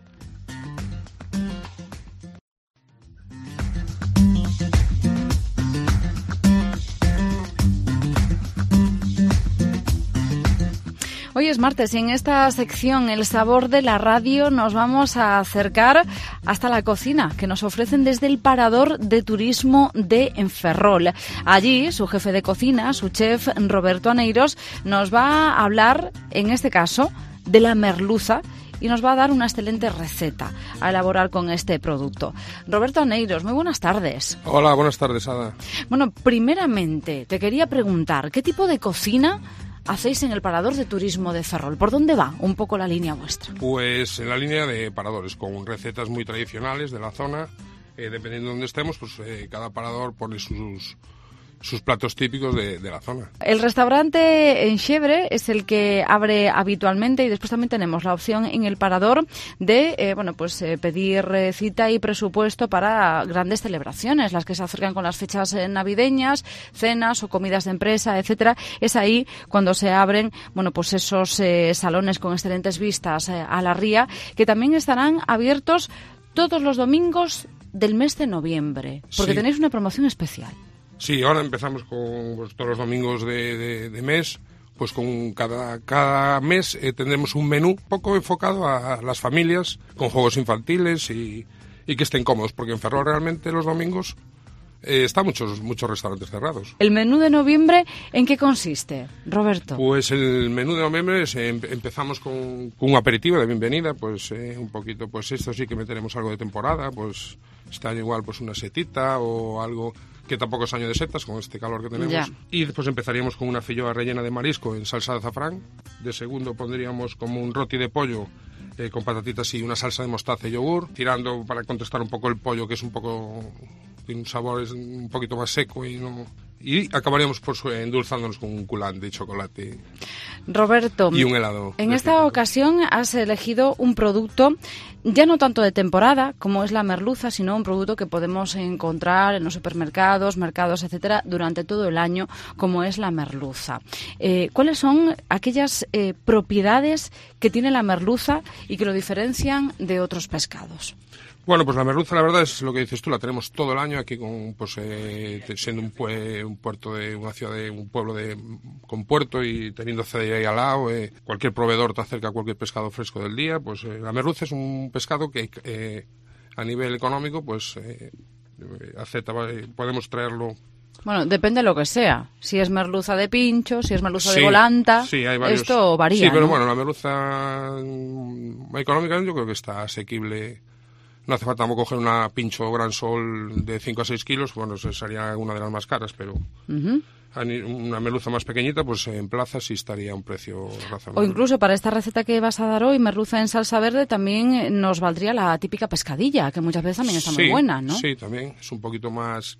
A: Hoy es martes y en esta sección El sabor de la radio nos vamos a acercar hasta la cocina que nos ofrecen desde el Parador de Turismo de Ferrol. Allí su jefe de cocina, su chef Roberto Aneiros, nos va a hablar, en este caso, de la merluza y nos va a dar una excelente receta a elaborar con este producto. Roberto Aneiros, muy buenas tardes.
U: Hola, buenas tardes, Ada.
A: Bueno, primeramente te quería preguntar, ¿qué tipo de cocina hacéis en el Parador de Turismo de Ferrol? ¿Por dónde va un poco la línea vuestra?
U: Pues en la línea de paradores, con recetas muy tradicionales de la zona. Eh, dependiendo de dónde estemos, pues eh, cada parador pone sus, sus platos típicos de, de la zona.
A: El restaurante en Xebre es el que abre habitualmente y después también tenemos la opción en el Parador de eh, bueno pues eh, pedir eh, cita y presupuesto para grandes celebraciones, las que se acercan con las fechas eh, navideñas, cenas o comidas de empresa, etcétera. Es ahí cuando se abren bueno pues esos eh, salones con excelentes vistas eh, a la ría, que también estarán abiertos todos los domingos del mes de noviembre, porque
U: Sí.
A: tenéis una promoción especial.
U: Sí, ahora empezamos con pues, todos los domingos de, de, de mes, pues con cada, cada mes eh, tendremos un menú poco enfocado a, a las familias, con juegos infantiles y, y que estén cómodos, porque en Ferrol realmente los domingos eh, están muchos, muchos restaurantes cerrados.
A: ¿El menú de noviembre en qué consiste, Roberto?
U: Pues el menú de noviembre es, eh, empezamos con, con un aperitivo de bienvenida, pues eh, un poquito, pues esto sí que meteremos algo de temporada, pues está igual pues una setita o algo que tampoco es año de setas con este calor que tenemos.
A: Ya.
U: Y después empezaríamos con una filloa rellena de marisco en salsa de azafrán. De segundo pondríamos como un roti de pollo eh, con patatitas y una salsa de mostaza y yogur, tirando para contrastar un poco el pollo, que es un poco, tiene un sabor es un poquito más seco y no... Y acabaríamos pues endulzándonos con un culán de chocolate.
A: Roberto,
U: y un helado.
A: En esta ocasión has elegido un producto ya no tanto de temporada como es la merluza, sino un producto que podemos encontrar en los supermercados, mercados, etcétera, durante todo el año, como es la merluza. Eh, ¿Cuáles son aquellas eh, propiedades que tiene la merluza y que lo diferencian de otros pescados?
U: Bueno, pues la merluza, la verdad, es lo que dices tú, la tenemos todo el año aquí, con pues eh, siendo un, pue, un puerto de una ciudad, de un pueblo de con puerto y teniendo C D I ahí al lado, eh, cualquier proveedor te acerca a cualquier pescado fresco del día, pues eh, la merluza es un pescado que eh, a nivel económico, pues eh, acepta, podemos traerlo.
A: Bueno, depende de lo que sea. Si es merluza de pincho, si es merluza
U: Sí,
A: de volanta,
U: sí, hay varios.
A: Esto varía,
U: Sí, pero
A: ¿no?
U: bueno, la merluza mm, económica yo creo que está asequible. No hace falta tampoco coger una pincho gran sol de cinco a seis kilos, bueno, esa sería una de las más caras, pero
A: Uh-huh.
U: una merluza más pequeñita, pues en plaza sí estaría a un precio razonable.
A: O incluso para esta receta que vas a dar hoy, merluza en salsa verde, también nos valdría la típica pescadilla, que muchas veces también está
U: sí,
A: muy buena, ¿no?
U: Sí, también, es un poquito más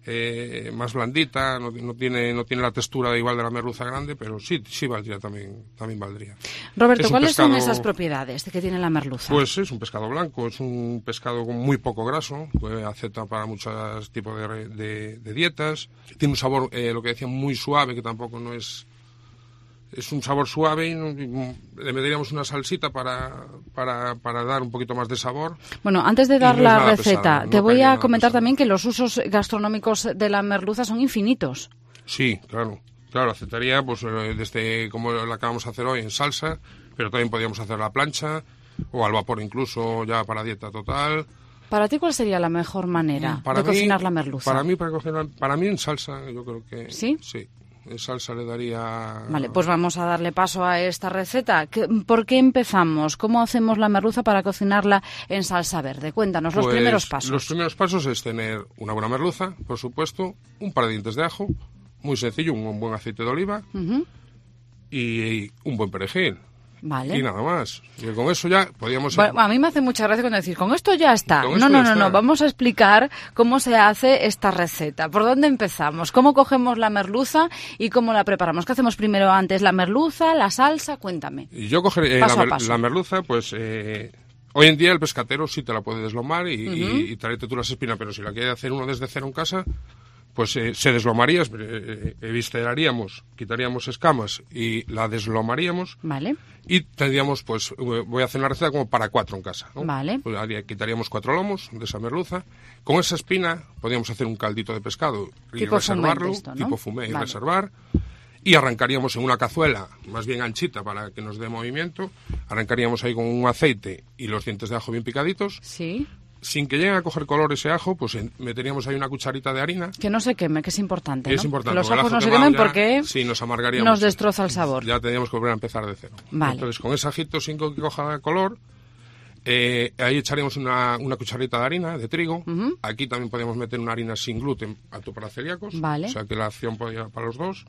U: eh, más blandita, no, no tiene no tiene la textura de igual de la merluza grande, pero sí sí valdría también, también valdría.
A: Roberto,
U: Es un
A: ¿cuáles son
U: pescado-
A: esas propiedades que tiene la merluza?
U: Pues es un pescado blanco, es un pescado con muy poco graso, que acepta para muchos tipos de, re- de- de dietas. Tiene un sabor, eh, lo que decía, muy suave, que tampoco no es es un sabor suave y le meteríamos una salsita para, para, para dar un poquito más de sabor.
A: Bueno, antes de dar
U: no
A: la receta,
U: pesado,
A: te
U: no
A: voy a comentar
U: pesado.
A: también que los usos gastronómicos de la merluza son infinitos.
U: Sí, claro. Claro, aceptaría, pues desde como la acabamos de hacer hoy en salsa, pero también podríamos hacer la plancha o al vapor incluso ya para dieta total.
A: ¿Para ti cuál sería la mejor manera
U: para
A: de
U: mí,
A: cocinar la merluza?
U: Para mí, para cocinar, para mí en salsa, yo creo que
A: ¿Sí?
U: Sí, en salsa le daría...
A: Vale, pues vamos a darle paso a esta receta. ¿Qué- ¿Por qué empezamos? ¿Cómo hacemos la merluza para cocinarla en salsa verde? Cuéntanos los
U: Pues,
A: primeros pasos.
U: Los primeros pasos es tener una buena merluza, por supuesto, un par de dientes de ajo, muy sencillo, un buen aceite de oliva
A: Ujú.
U: y un buen perejil.
A: Vale.
U: Y nada más. Y con eso ya podíamos...
A: Bueno, a mí me hace mucha gracia cuando decís, con esto ya está.
U: Con
A: No,
U: esto
A: no,
U: ya
A: no,
U: está.
A: no, vamos a explicar cómo se hace esta receta. ¿Por dónde empezamos? ¿Cómo cogemos la merluza y cómo la preparamos? ¿Qué hacemos primero antes? ¿La merluza, la salsa? Cuéntame.
U: Y yo cogeré eh,
A: Paso
U: la,
A: a
U: mer-
A: paso.
U: la merluza, pues eh, hoy en día el pescatero sí te la puede deslomar y,
A: Ujú.
U: y, y traerte tú las espinas, pero si la quiere hacer uno desde cero en casa, pues eh, se deslomaría, eh, evisteraríamos, quitaríamos escamas y la deslomaríamos
A: Vale.
U: y tendríamos, pues eh, voy a hacer una receta como para cuatro en casa, ¿no?
A: Vale.
U: Pues haría- quitaríamos cuatro lomos de esa merluza. Con esa espina podríamos hacer un caldito de pescado y
A: Tipo
U: reservarlo,
A: fumé esto, ¿no?
U: tipo fumé y
A: Vale.
U: reservar. Y arrancaríamos en una cazuela, más bien anchita para que nos dé movimiento. Arrancaríamos ahí con un aceite y los dientes de ajo bien picaditos.
A: Sí.
U: Sin que llegue a coger color ese ajo, pues en- meteríamos ahí una cucharita de harina.
A: Que no se queme, que es importante, ¿no?
U: Es importante.
A: Que los
U: porque el
A: ajos
U: ajo
A: no se
U: quemado
A: quemen
U: ya,
A: porque
U: sí, nos amargaríamos.
A: nos destroza el sabor.
U: Ya tendríamos que volver a empezar de cero.
A: Vale.
U: Entonces, con ese ajito sin que coja color, eh, ahí echaríamos una, una cucharita de harina de trigo.
A: Ujú.
U: Aquí también podemos meter una harina sin gluten, apto para celíacos.
A: Vale.
U: O sea que la acción podría para los dos.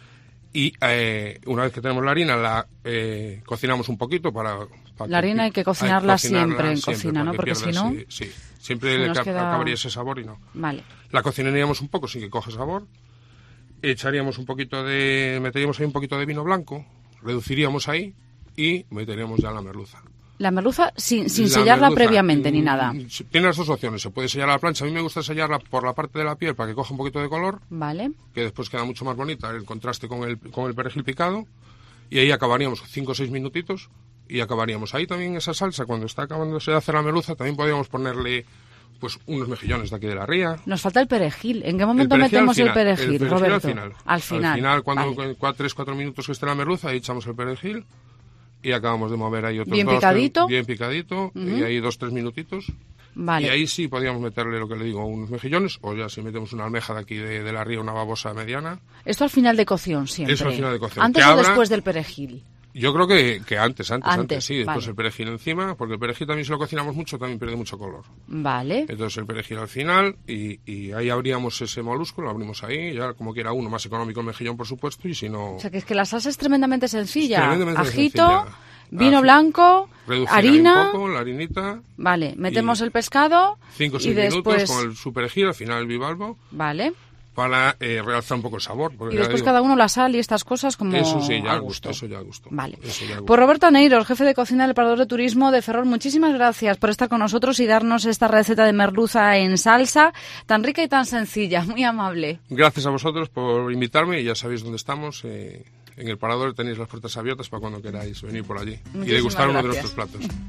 U: Y eh, una vez que tenemos la harina, la eh, cocinamos un poquito para... para
A: La harina hay que cocinarla siempre en cocina, ¿no?
U: para que
A: Porque
U: pierda
A: si no,
U: ese- sí, siempre
A: se
U: le
A: nos
U: ca-
A: queda-
U: acabaría ese sabor y no.
A: Vale.
U: La cocinaríamos un poco sin que coja sabor. Echaríamos un poquito de... Meteríamos ahí un poquito de vino blanco. Reduciríamos ahí y meteríamos ya la merluza.
A: La merluza sin, sin
U: La
A: sellarla
U: merluza,
A: previamente ni
U: mm,
A: nada.
U: Tiene las dos opciones. Se puede sellar a la plancha. A mí me gusta sellarla por la parte de la piel para que coja un poquito de color,
A: Vale.
U: que después queda mucho más bonita el contraste con el, con el perejil picado. Y ahí acabaríamos cinco o seis minutitos y acabaríamos ahí también esa salsa. Cuando está acabándose de hacer la merluza, también podríamos ponerle pues unos mejillones de aquí de la ría.
A: Nos falta el perejil. ¿En qué momento
U: El perejil
A: metemos
U: al
A: el
U: final,
A: perejil,
U: el perejil
A: Roberto?
U: al final.
A: Al final.
U: Al final, cuando
A: Vale.
U: con tres cuatro minutos que esté la merluza, ahí echamos el perejil y acabamos de mover ahí otros
A: Bien
U: dos,
A: picadito.
U: tres- bien picadito,
A: Ujú.
U: y ahí dos tres minutitos.
A: Vale.
U: Y ahí sí podríamos meterle lo que le digo, unos mejillones, o ya si metemos una almeja de aquí de, de la ría, una babosa mediana.
A: Esto al final de cocción siempre.
U: Eso al final de cocción.
A: ¿Antes
U: Que
A: o
U: abra-
A: después del perejil?
U: Yo creo que, que antes, antes,
A: Antes,
U: antes, sí. Después
A: vale.
U: el perejil encima, porque el perejil también si lo cocinamos mucho también pierde mucho color.
A: Vale.
U: Entonces el perejil al final y, y ahí abríamos ese molusco, lo abrimos ahí, ya como quiera uno, más económico el mejillón por supuesto, y si no...
A: O sea, que es que la salsa es tremendamente sencilla.
U: Tremendamente
A: Ajito,
U: sencilla.
A: vino
U: Ají.
A: blanco,
U: Reducir ahí
A: harina.
U: un poco, la harinita,
A: Vale, metemos
U: Y
A: el pescado
U: cinco o
A: y
U: seis
A: después...
U: minutos con el su perejil, al final el bivalvo,
A: Vale.
U: para eh, realzar un poco el sabor. porque
A: Y
U: ya
A: después
U: digo,
A: cada uno la sal y estas cosas como
U: Eso sí, ya
A: a
U: a gusto, eso ya a gusto.
A: Vale.
U: Eso ya a gusto.
A: Pues Roberto Neiros, jefe de cocina del Parador de Turismo de Ferrol, muchísimas gracias por estar con nosotros y darnos esta receta de merluza en salsa tan rica y tan sencilla, muy amable.
U: Gracias a vosotros por invitarme y ya sabéis dónde estamos. eh, en el Parador tenéis las puertas abiertas para cuando queráis venir por allí
A: Muchísimas
U: y degustar uno de
A: gracias.
U: nuestros platos.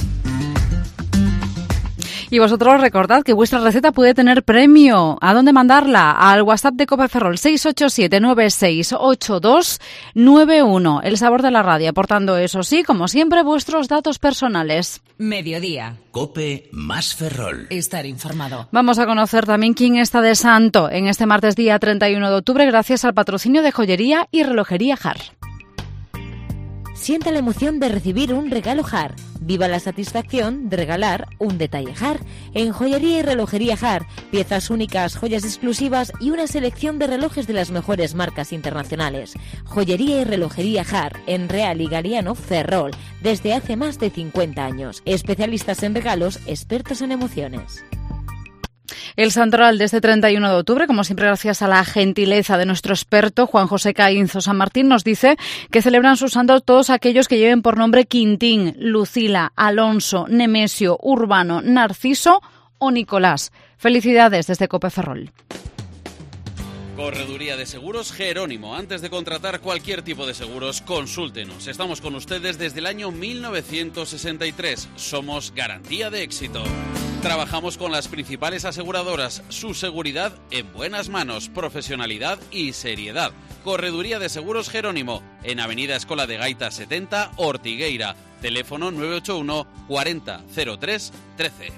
A: Y vosotros recordad que vuestra receta puede tener premio. ¿A dónde mandarla? Al WhatsApp de Cope Ferrol seis ocho siete nueve seis ocho dos nueve uno. El sabor de la radio, aportando eso sí, como siempre, vuestros datos personales.
B: Mediodía. Cope más Ferrol.
F: Estar informado.
A: Vamos a conocer también quién está de santo en este martes día treinta y uno de octubre gracias al patrocinio de Joyería y Relojería Jar.
D: Sienta la emoción de recibir un regalo Jar. Viva la satisfacción de regalar un detalle Jar. En Joyería y Relojería Jar, piezas únicas, joyas exclusivas y una selección de relojes de las mejores marcas internacionales. Joyería y Relojería Jar, en Real y Galiano, Ferrol, desde hace más de cincuenta años. Especialistas en regalos, expertos en emociones.
A: El santoral de este treinta y uno de octubre, como siempre gracias a la gentileza de nuestro experto Juan José Caínzo San Martín, nos dice que celebran sus santos todos aquellos que lleven por nombre Quintín, Lucila, Alonso, Nemesio, Urbano, Narciso o Nicolás. Felicidades desde Cope Ferrol.
E: Correduría de Seguros Jerónimo. Antes de contratar cualquier tipo de seguros, consúltenos. Estamos con ustedes desde el año mil novecientos sesenta y tres. Somos garantía de éxito. Trabajamos con las principales aseguradoras. Su seguridad en buenas manos, profesionalidad y seriedad. Correduría de Seguros Jerónimo, en Avenida Escola de Gaitas setenta, Ortigueira. Teléfono nueve ocho uno cuarenta cero tres trece.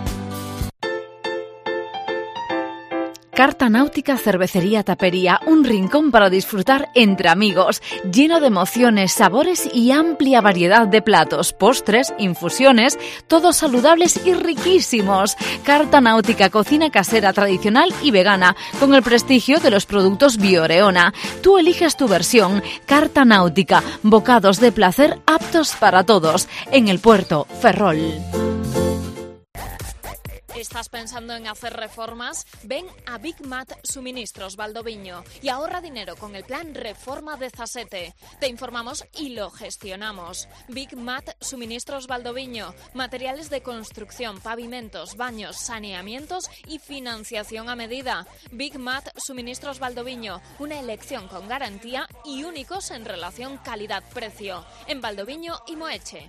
A: Carta Náutica Cervecería Tapería, un rincón para disfrutar entre amigos, lleno de emociones, sabores y amplia variedad de platos, postres, infusiones, todos saludables y riquísimos. Carta Náutica, cocina casera, tradicional y vegana, con el prestigio de los productos Bioreona. Tú eliges tu versión. Carta Náutica, bocados de placer aptos para todos, en el puerto Ferrol.
V: ¿Estás pensando en hacer reformas? Ven a Big Mat Suministros Valdoviño y ahorra dinero con el plan Reforma de Zasete. Te informamos y lo gestionamos. Big Mat Suministros Valdoviño. Materiales de construcción, pavimentos, baños, saneamientos y financiación a medida. Big Mat Suministros Valdoviño. Una elección con garantía y únicos en relación calidad-precio. En Valdoviño y Moeche.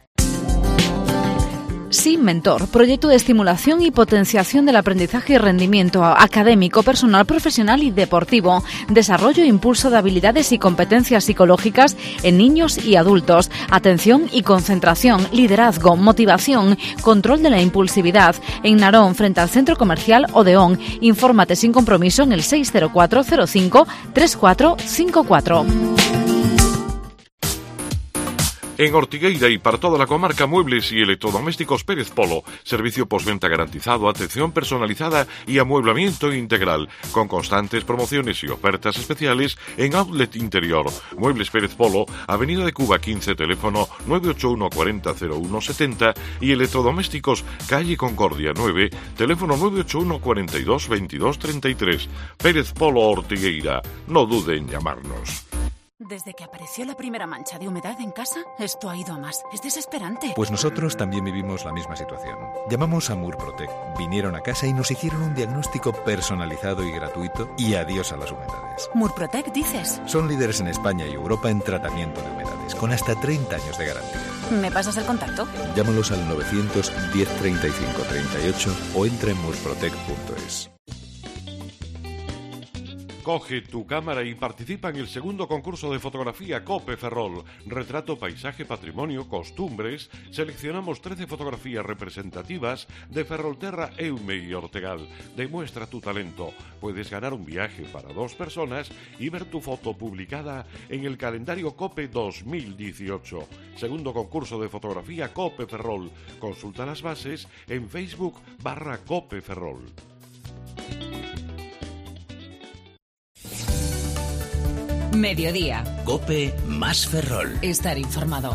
A: Sí Mentor, proyecto de estimulación y potenciación del aprendizaje y rendimiento académico, personal, profesional y deportivo. Desarrollo e impulso de habilidades y competencias psicológicas en niños y adultos. Atención y concentración, liderazgo, motivación, control de la impulsividad. En Narón, frente al Centro Comercial Odeón. Infórmate sin compromiso en el seis cero cuatro cero cinco tres cuatro cinco cuatro.
M: En Ortigueira y para toda la comarca, muebles y electrodomésticos Pérez Polo. Servicio postventa garantizado, atención personalizada y amueblamiento integral. Con constantes promociones y ofertas especiales en Outlet Interior. Muebles Pérez Polo, Avenida de Cuba quince, teléfono nueve ocho uno cuarenta cero uno setenta y electrodomésticos Calle Concordia nueve, teléfono nueve ocho uno cuarenta y dos veintidós treinta y tres. Pérez Polo Ortigueira. No dude en llamarnos.
W: Desde que apareció la primera mancha de humedad en casa, esto ha ido a más. Es desesperante.
X: Pues nosotros también vivimos la misma situación. Llamamos a Murprotec, vinieron a casa y nos hicieron un diagnóstico personalizado y gratuito y adiós a las humedades.
W: ¿Murprotec dices?
X: Son líderes en España y Europa en tratamiento de humedades, con hasta treinta años de garantía.
W: ¿Me pasas el contacto?
X: Llámalos al novecientos diez treinta y cinco treinta y ocho o entra en murprotec punto es.
M: Coge tu cámara y participa en el segundo concurso de fotografía Cope Ferrol. Retrato, paisaje, patrimonio, costumbres. Seleccionamos trece fotografías representativas de Ferrolterra, Eume y Ortegal. Demuestra tu talento. Puedes ganar un viaje para dos personas y ver tu foto publicada en el calendario Cope dos mil dieciocho. Segundo concurso de fotografía Cope Ferrol. Consulta las bases en Facebook barra Cope Ferrol.
F: Mediodía.
B: Cope más Ferrol.
F: Estar informado.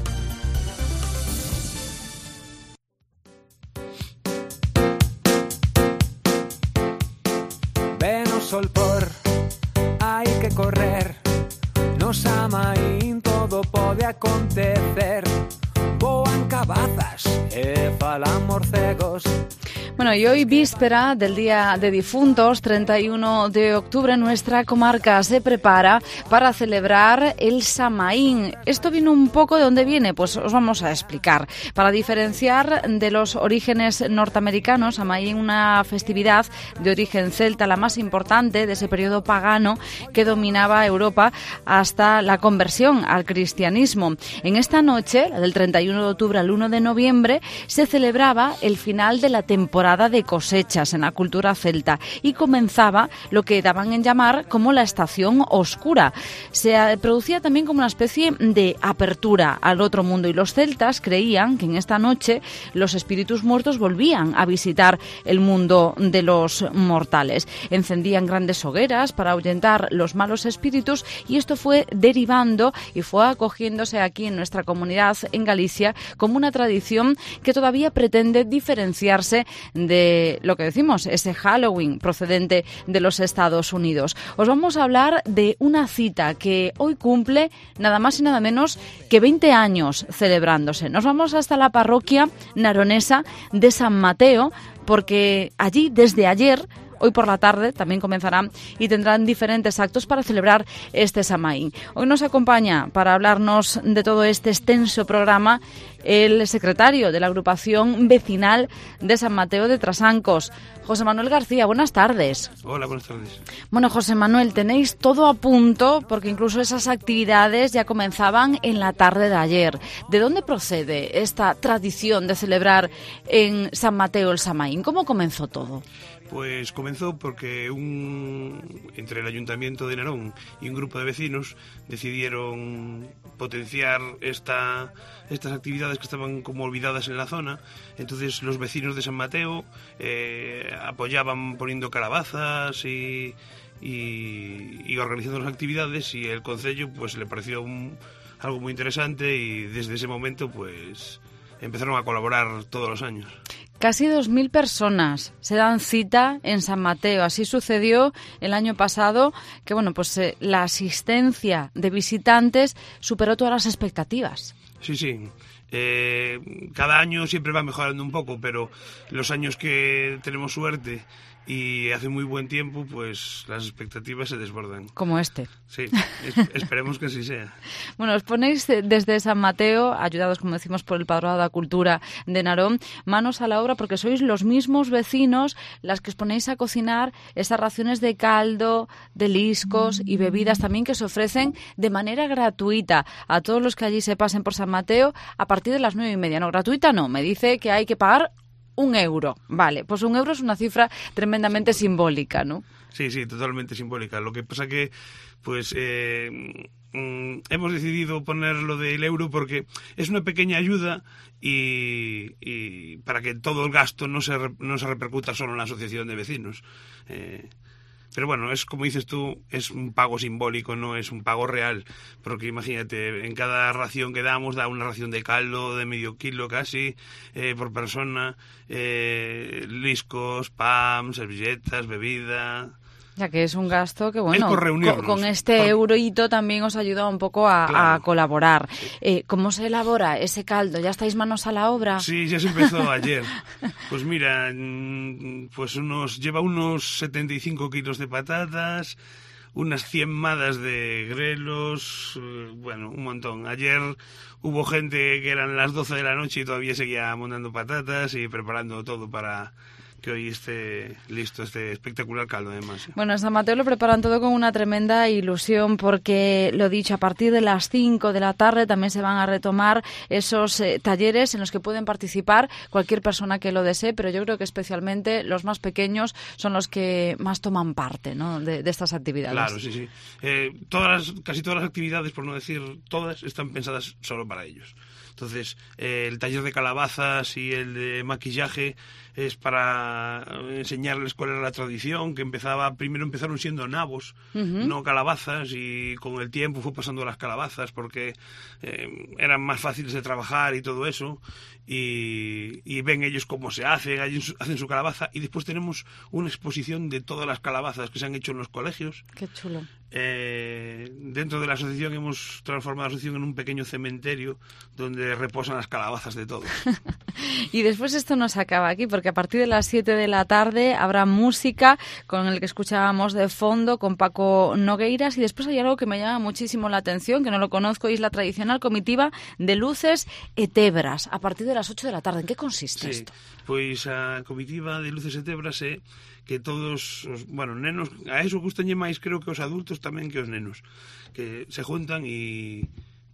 Y: Ven o sol por, hai que correr. Nos amaín todo pode acontecer. Voan cabazas e falan morcegos.
A: Bueno, y hoy víspera del Día de Difuntos, treinta y uno de octubre, nuestra comarca se prepara para celebrar el Samaín. Esto viene un poco de dónde viene, pues os vamos a explicar. Para diferenciar de los orígenes norteamericanos, Samaín, una festividad de origen celta, la más importante de ese periodo pagano que dominaba Europa hasta la conversión al cristianismo. En esta noche, la del treinta y uno de octubre al uno de noviembre, se celebraba el final de la temporada de cosechas en la cultura celta y comenzaba lo que daban en llamar como la estación oscura. Se producía también como una especie de apertura al otro mundo y los celtas creían que en esta noche los espíritus muertos volvían a visitar el mundo de los mortales. Encendían grandes hogueras para ahuyentar los malos espíritus y esto fue derivando y fue acogiéndose aquí en nuestra comunidad en Galicia como una tradición que todavía pretende diferenciarse de lo que decimos, ese Halloween procedente de los Estados Unidos. Os vamos a hablar de una cita que hoy cumple nada más y nada menos que veinte años celebrándose. Nos vamos hasta la parroquia naronesa de San Mateo porque allí desde ayer Hoy por la tarde también comenzarán y tendrán diferentes actos para celebrar este Samaín. Hoy nos acompaña para hablarnos de todo este extenso programa el secretario de la agrupación vecinal de San Mateo de Trasancos, José Manuel García. Buenas tardes.
C: Hola, buenas tardes.
A: Bueno, José Manuel, tenéis todo a punto porque incluso esas actividades ya comenzaban en la tarde de ayer. ¿De dónde procede esta tradición de celebrar en San Mateo el Samaín? ¿Cómo comenzó todo?
C: Pues comenzó porque un, entre el Ayuntamiento de Narón y un grupo de vecinos decidieron potenciar esta, estas actividades que estaban como olvidadas en la zona. Entonces los vecinos de San Mateo eh, apoyaban poniendo calabazas y, y, y organizando las actividades, y el concello pues le pareció un, algo muy interesante, y desde ese momento pues empezaron a colaborar todos los años.
A: Casi dos mil personas se dan cita en San Mateo. Así sucedió el año pasado, que bueno, pues eh, la asistencia de visitantes superó todas las expectativas.
C: Sí, sí. Eh, cada año siempre va mejorando un poco, pero los años que tenemos suerte y hace muy buen tiempo, pues las expectativas se desbordan.
A: Como este.
C: Sí, es, esperemos que así sea.
A: Bueno, os ponéis desde San Mateo, ayudados, como decimos, por el Padroado da Cultura de Narón, manos a la obra, porque sois los mismos vecinos las que os ponéis a cocinar esas raciones de caldo, de liscos y bebidas también que se ofrecen de manera gratuita a todos los que allí se pasen por San Mateo a partir de las nueve y media. No, gratuita no, me dice que hay que pagar un euro. Vale, pues un euro es una cifra tremendamente simbólica, ¿no?
C: Sí, sí, totalmente simbólica. Lo que pasa que, pues, eh, mm, hemos decidido poner lo del euro porque es una pequeña ayuda y, y para que todo el gasto no se, no se repercuta solo en la asociación de vecinos. Eh, Pero bueno, es como dices tú, es un pago simbólico, no es un pago real, porque imagínate, en cada ración que damos, da una ración de caldo de medio kilo casi eh, por persona, eh, liscos, pan, servilletas, bebida.
A: Ya que es un gasto que, bueno,
C: con,
A: con este por... eurohito también os ayuda un poco a, claro. a colaborar. Eh, ¿Cómo se elabora ese caldo? ¿Ya estáis manos a la obra?
C: Sí, ya se empezó ayer. Pues mira, pues unos lleva unos setenta y cinco kilos de patatas, unas cien madas de grelos, bueno, un montón. Ayer hubo gente que eran las doce de la noche y todavía seguía montando patatas y preparando todo para que hoy esté listo este espectacular caldo, además.
A: Bueno, en San Mateo lo preparan todo con una tremenda ilusión porque, lo dicho, a partir de las cinco de la tarde también se van a retomar esos eh, talleres en los que pueden participar cualquier persona que lo desee, pero yo creo que especialmente los más pequeños son los que más toman parte, ¿no?, de, de estas actividades.
C: Claro, sí, sí. Eh, todas las, casi todas las actividades, por no decir todas, están pensadas solo para ellos. Entonces, eh, el taller de calabazas y el de maquillaje es para enseñarles cuál era la tradición, que empezaba, primero empezaron siendo nabos, uh-huh. no calabazas, y con el tiempo fue pasando a las calabazas porque eh, eran más fáciles de trabajar y todo eso, y, y ven ellos cómo se hace, hacen su calabaza, y después tenemos una exposición de todas las calabazas que se han hecho en los colegios.
A: Qué chulo.
C: Eh, dentro de la asociación hemos transformado la asociación en un pequeño cementerio donde reposan las calabazas de todos.
A: Y después esto no se acaba aquí, porque a partir de las siete de la tarde habrá música con el que escuchábamos de fondo, con Paco Nogueiras, y después hay algo que me llama muchísimo la atención, que no lo conozco, y es la tradicional comitiva de luces e tebras a partir de las ocho de la tarde. ¿En qué consiste
C: sí,
A: esto?
C: Pois a comitiva de luces e tebras é que todos os, bueno, nenos, a eso gustanlle máis creo que os adultos tamén que os nenos, que se juntan e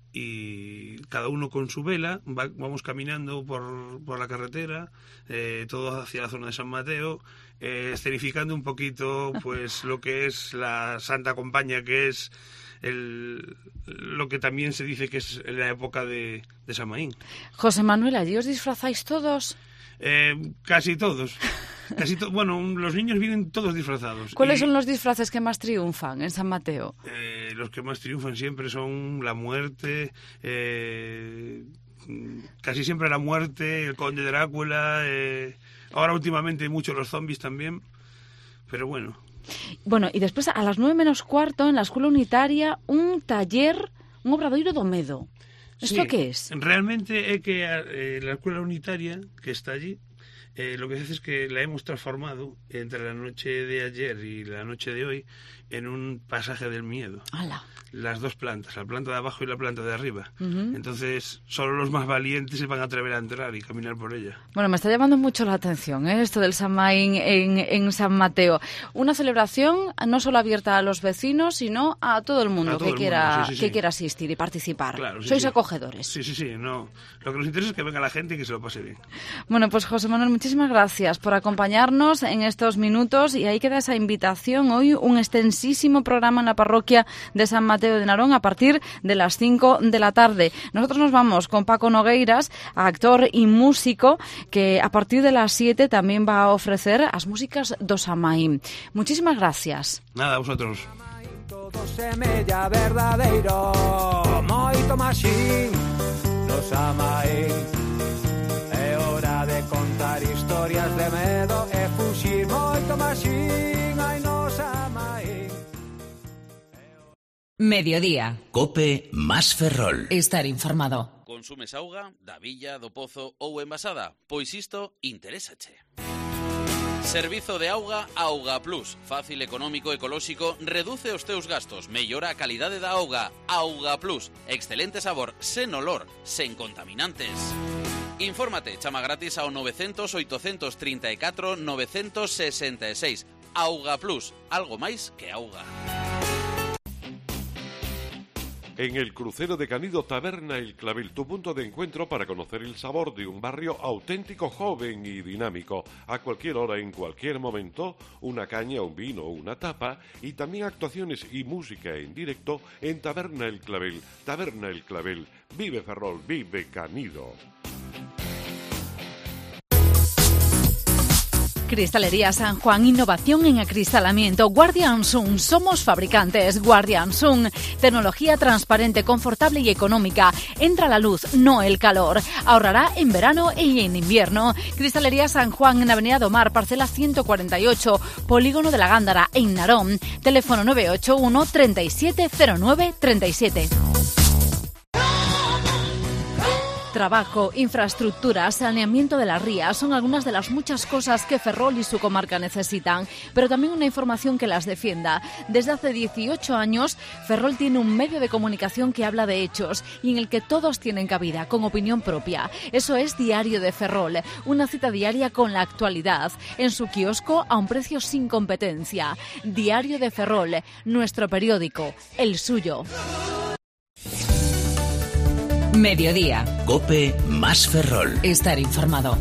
C: y cada uno con su vela va, vamos caminando por, por la carretera, eh, todo hacia la zona de San Mateo, eh, escenificando un poquito pues lo que es la Santa Compaña, que es el, lo que también se dice que es la época de, de Samaín.
A: José Manuel, ¿allí os disfrazáis todos?
C: Eh, casi todos. Casi to- bueno, los niños vienen todos disfrazados.
A: ¿Cuáles
C: y,
A: son los disfraces que más triunfan en San Mateo?
C: Eh, los que más triunfan siempre son la muerte, eh, casi siempre la muerte, el conde Drácula, eh, ahora últimamente mucho los zombies también, pero bueno.
A: Bueno, y después a las nueve menos cuarto en la Escuela Unitaria un taller, un obradoiro do medo. ¿Esto
C: sí,
A: qué es?
C: Realmente é que a, eh, la Escuela Unitaria que está allí eh, lo que hace es que la hemos transformado entre la noche de ayer y la noche de hoy en un pasaje del miedo.
A: ¡Hala!
C: Las dos plantas, la planta de abajo y la planta de arriba.
A: Uh-huh.
C: Entonces, solo los más valientes se van a atrever a entrar y caminar por ella.
A: Bueno, me está llamando mucho la atención, ¿eh? Esto del Samaín en, en San Mateo. Una celebración no solo abierta a los vecinos, sino a todo el mundo,
C: todo
A: que,
C: el
A: quiera,
C: mundo, sí, sí,
A: que
C: sí.
A: quiera asistir y participar.
C: Claro, sí,
A: Sois
C: sí.
A: acogedores.
C: Sí, sí, sí. No. Lo que nos interesa es que venga la gente y que se lo pase bien.
A: Bueno, pues José Manuel, muchísimas gracias por acompañarnos en estos minutos y ahí queda esa invitación. Hoy un extensísimo programa en la parroquia de San Mateo de Narón a partir de las cinco de la tarde. Nosotros nos vamos con Paco Nogueiras, actor y músico, que a partir de las siete también va a ofrecer as músicas do Samaín. Muchísimas gracias.
C: Nada, a vosotros.
Y: Todo semella verdadeiro, moito machín, no Samaín. É hora de contar historias de medo e fuxir moito machín, ai no Samaín.
F: Mediodía.
B: Cope más Ferrol.
F: Estar informado.
E: Consumes auga, da villa, do pozo ou envasada? Pois isto interésache. Servizo de auga Auga Plus. Fácil, económico, ecolóxico, reduce os teus gastos, mellora a calidade da auga. Auga Plus. Excelente sabor, sen olor, sen contaminantes. Infórmate, chama gratis ao novecientos, oitocentos trinta e catro, novecentos sesenta e seis. Auga Plus, algo máis que auga.
M: En el crucero de Canido, Taberna El Clavel, tu punto de encuentro para conocer el sabor de un barrio auténtico, joven y dinámico. A cualquier hora, en cualquier momento, una caña, un vino o una tapa, y también actuaciones y música en directo en Taberna El Clavel. Taberna El Clavel, vive Ferrol, vive Canido.
A: Cristalería San Juan, innovación en acristalamiento. Guardian Sun, somos fabricantes. Guardian Sun, tecnología transparente, confortable y económica. Entra la luz, no el calor. Ahorrará en verano y en invierno. Cristalería San Juan en Avenida Domar, parcela ciento cuarenta y ocho, Polígono de la Gándara, en Narón. Teléfono nueve ocho uno, treinta y siete cero nueve treinta y siete. Trabajo, infraestructura, saneamiento de las rías son algunas de las muchas cosas que Ferrol y su comarca necesitan, pero también una información que las defienda. Desde hace dieciocho años, Ferrol tiene un medio de comunicación que habla de hechos y en el que todos tienen cabida, con opinión propia. Eso es Diario de Ferrol, una cita diaria con la actualidad, en su kiosco a un precio sin competencia. Diario de Ferrol, nuestro periódico, el suyo.
F: Mediodía.
B: Cope más Ferrol.
F: Estar informado.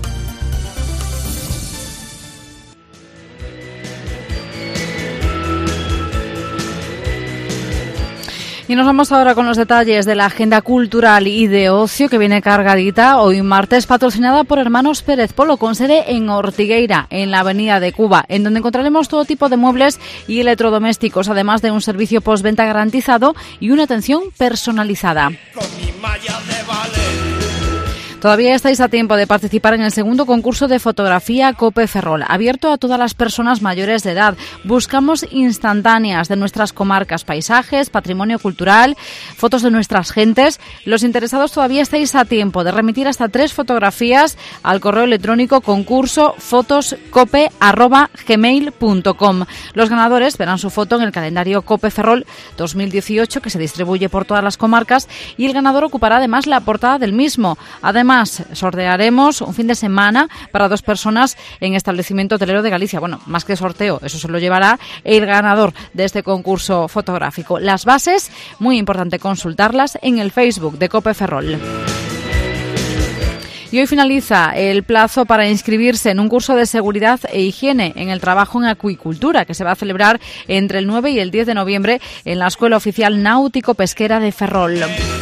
A: Y nos vamos ahora con los detalles de la agenda cultural y de ocio que viene cargadita hoy martes, patrocinada por Hermanos Pérez Polo, con sede en Ortigueira, en la Avenida de Cuba, en donde encontraremos todo tipo de muebles y electrodomésticos, además de un servicio postventa garantizado y una atención personalizada.
G: Con mi malla de ballet.
A: Todavía estáis a tiempo de participar en el segundo concurso de fotografía Cope Ferrol, abierto a todas las personas mayores de edad. Buscamos instantáneas de nuestras comarcas, paisajes, patrimonio cultural, fotos de nuestras gentes. Los interesados todavía estáis a tiempo de remitir hasta tres fotografías al correo electrónico concurso fotoscope arroba gmail punto com. Los ganadores verán su foto en el calendario Cope Ferrol dos mil dieciocho, que se distribuye por todas las comarcas, y el ganador ocupará además la portada del mismo. Además, sortearemos un fin de semana para dos personas en establecimiento hotelero de Galicia. Bueno, más que sorteo, eso se lo llevará el ganador de este concurso fotográfico. Las bases, muy importante consultarlas en el Facebook de Cope Ferrol. Y hoy finaliza el plazo para inscribirse en un curso de seguridad e higiene en el trabajo en acuicultura, que se va a celebrar entre el nueve y el diez de noviembre en la Escuela Oficial Náutico-Pesquera de Ferrol.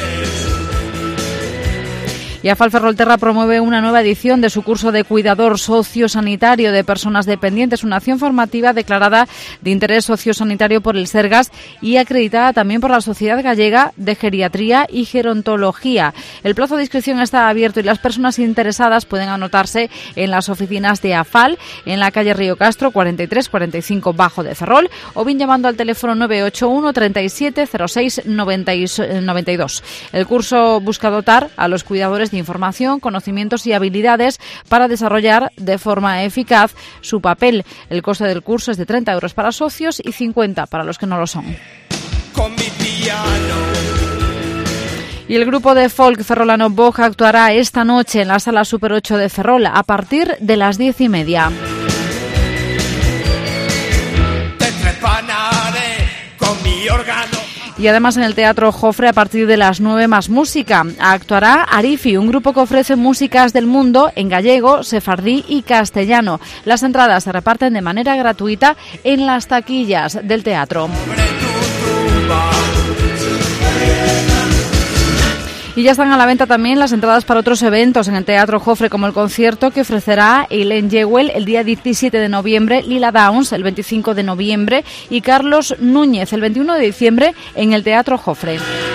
A: Y AFAL Ferrolterra promueve una nueva edición de su curso de cuidador sociosanitario de personas dependientes, una acción formativa declarada de interés sociosanitario por el Sergas y acreditada también por la Sociedad Gallega de Geriatría y Gerontología. El plazo de inscripción está abierto y las personas interesadas pueden anotarse en las oficinas de AFAL en la calle Río Castro cuarenta y tres cuarenta y cinco Bajo de Ferrol, o bien llamando al teléfono nueve ocho uno, treinta y siete, cero seis, noventa y dos. El curso busca dotar a los cuidadores de información, conocimientos y habilidades para desarrollar de forma eficaz su papel. El coste del curso es de treinta euros para socios y cincuenta para los que no lo son.
G: Con mi piano.
A: Y el grupo de folk ferrolano Boj actuará esta noche en la Sala Super ocho de Ferrol a partir de las diez y media.
G: Te trepanaré con mi órgano.
A: Y además en el Teatro Jofre a partir de las nueve más música. Actuará Arifi, un grupo que ofrece músicas del mundo en gallego, sefardí y castellano. Las entradas se reparten de manera gratuita en las taquillas del teatro. Y ya están a la venta también las entradas para otros eventos en el Teatro Jofre, como el concierto que ofrecerá Eileen Jewell el día diecisiete de noviembre, Lila Downs el veinticinco de noviembre y Carlos Núñez el veintiuno de diciembre en el Teatro Jofre.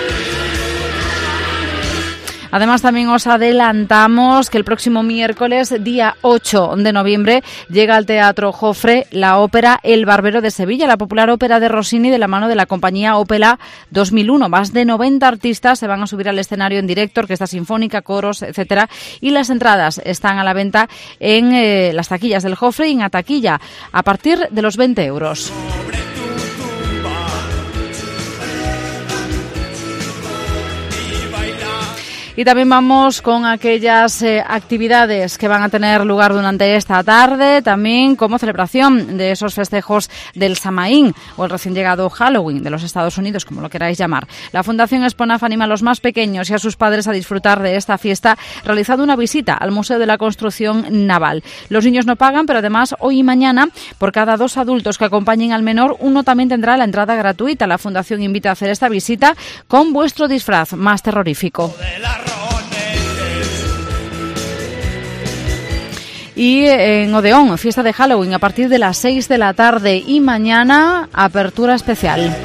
A: Además, también os adelantamos que el próximo miércoles, día ocho de noviembre, llega al Teatro Jofre la ópera El Barbero de Sevilla, la popular ópera de Rossini de la mano de la compañía Opera dos mil uno. Más de noventa artistas se van a subir al escenario en directo, orquesta sinfónica, coros, etcétera. Y las entradas están a la venta en eh, las taquillas del Jofre y en Ataquilla a partir de los veinte euros. Y también vamos con aquellas eh, actividades que van a tener lugar durante esta tarde, también como celebración de esos festejos del Samaín o el recién llegado Halloween de los Estados Unidos, como lo queráis llamar. La Fundación Esponaf anima a los más pequeños y a sus padres a disfrutar de esta fiesta realizando una visita al Museo de la Construcción Naval. Los niños no pagan, pero además hoy y mañana, por cada dos adultos que acompañen al menor, uno también tendrá la entrada gratuita. La Fundación invita a hacer esta visita con vuestro disfraz más terrorífico. Y en Odeón, fiesta de Halloween a partir de las seis de la tarde y mañana apertura especial.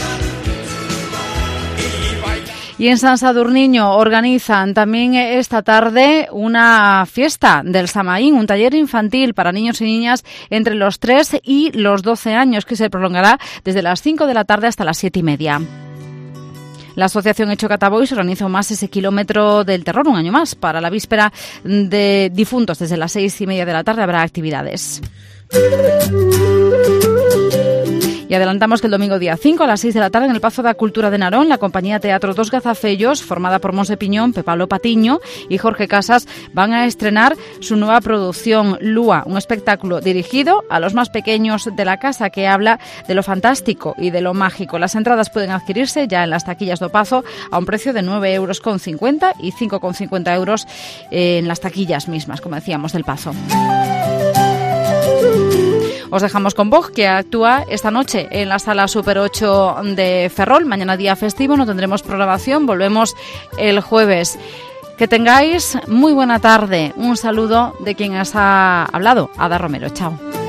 A: Y en San Sadurniño organizan también esta tarde una fiesta del Samaín, un taller infantil para niños y niñas entre los tres y los doce años que se prolongará desde las cinco de la tarde hasta las siete y media. La asociación Hecho Catabois organiza más ese kilómetro del terror, un año más. Para la víspera de difuntos, desde las seis y media de la tarde, habrá actividades. Y adelantamos que el domingo día cinco a las seis de la tarde en el Pazo da Cultura de Narón, la compañía Teatro Dos Gazafellos, formada por Monse Piñón, Pepalo Patiño y Jorge Casas, van a estrenar su nueva producción Lúa, un espectáculo dirigido a los más pequeños de la casa que habla de lo fantástico y de lo mágico. Las entradas pueden adquirirse ya en las taquillas do Pazo a un precio de nueve euros con cincuenta y cinco con cincuenta euros en las taquillas mismas, como decíamos, del Pazo. Os dejamos con Boj, que actúa esta noche en la Sala Super ocho de Ferrol. Mañana día festivo, no tendremos programación, volvemos el jueves. Que tengáis muy buena tarde. Un saludo de quien os ha hablado, Ada Romero. Chao.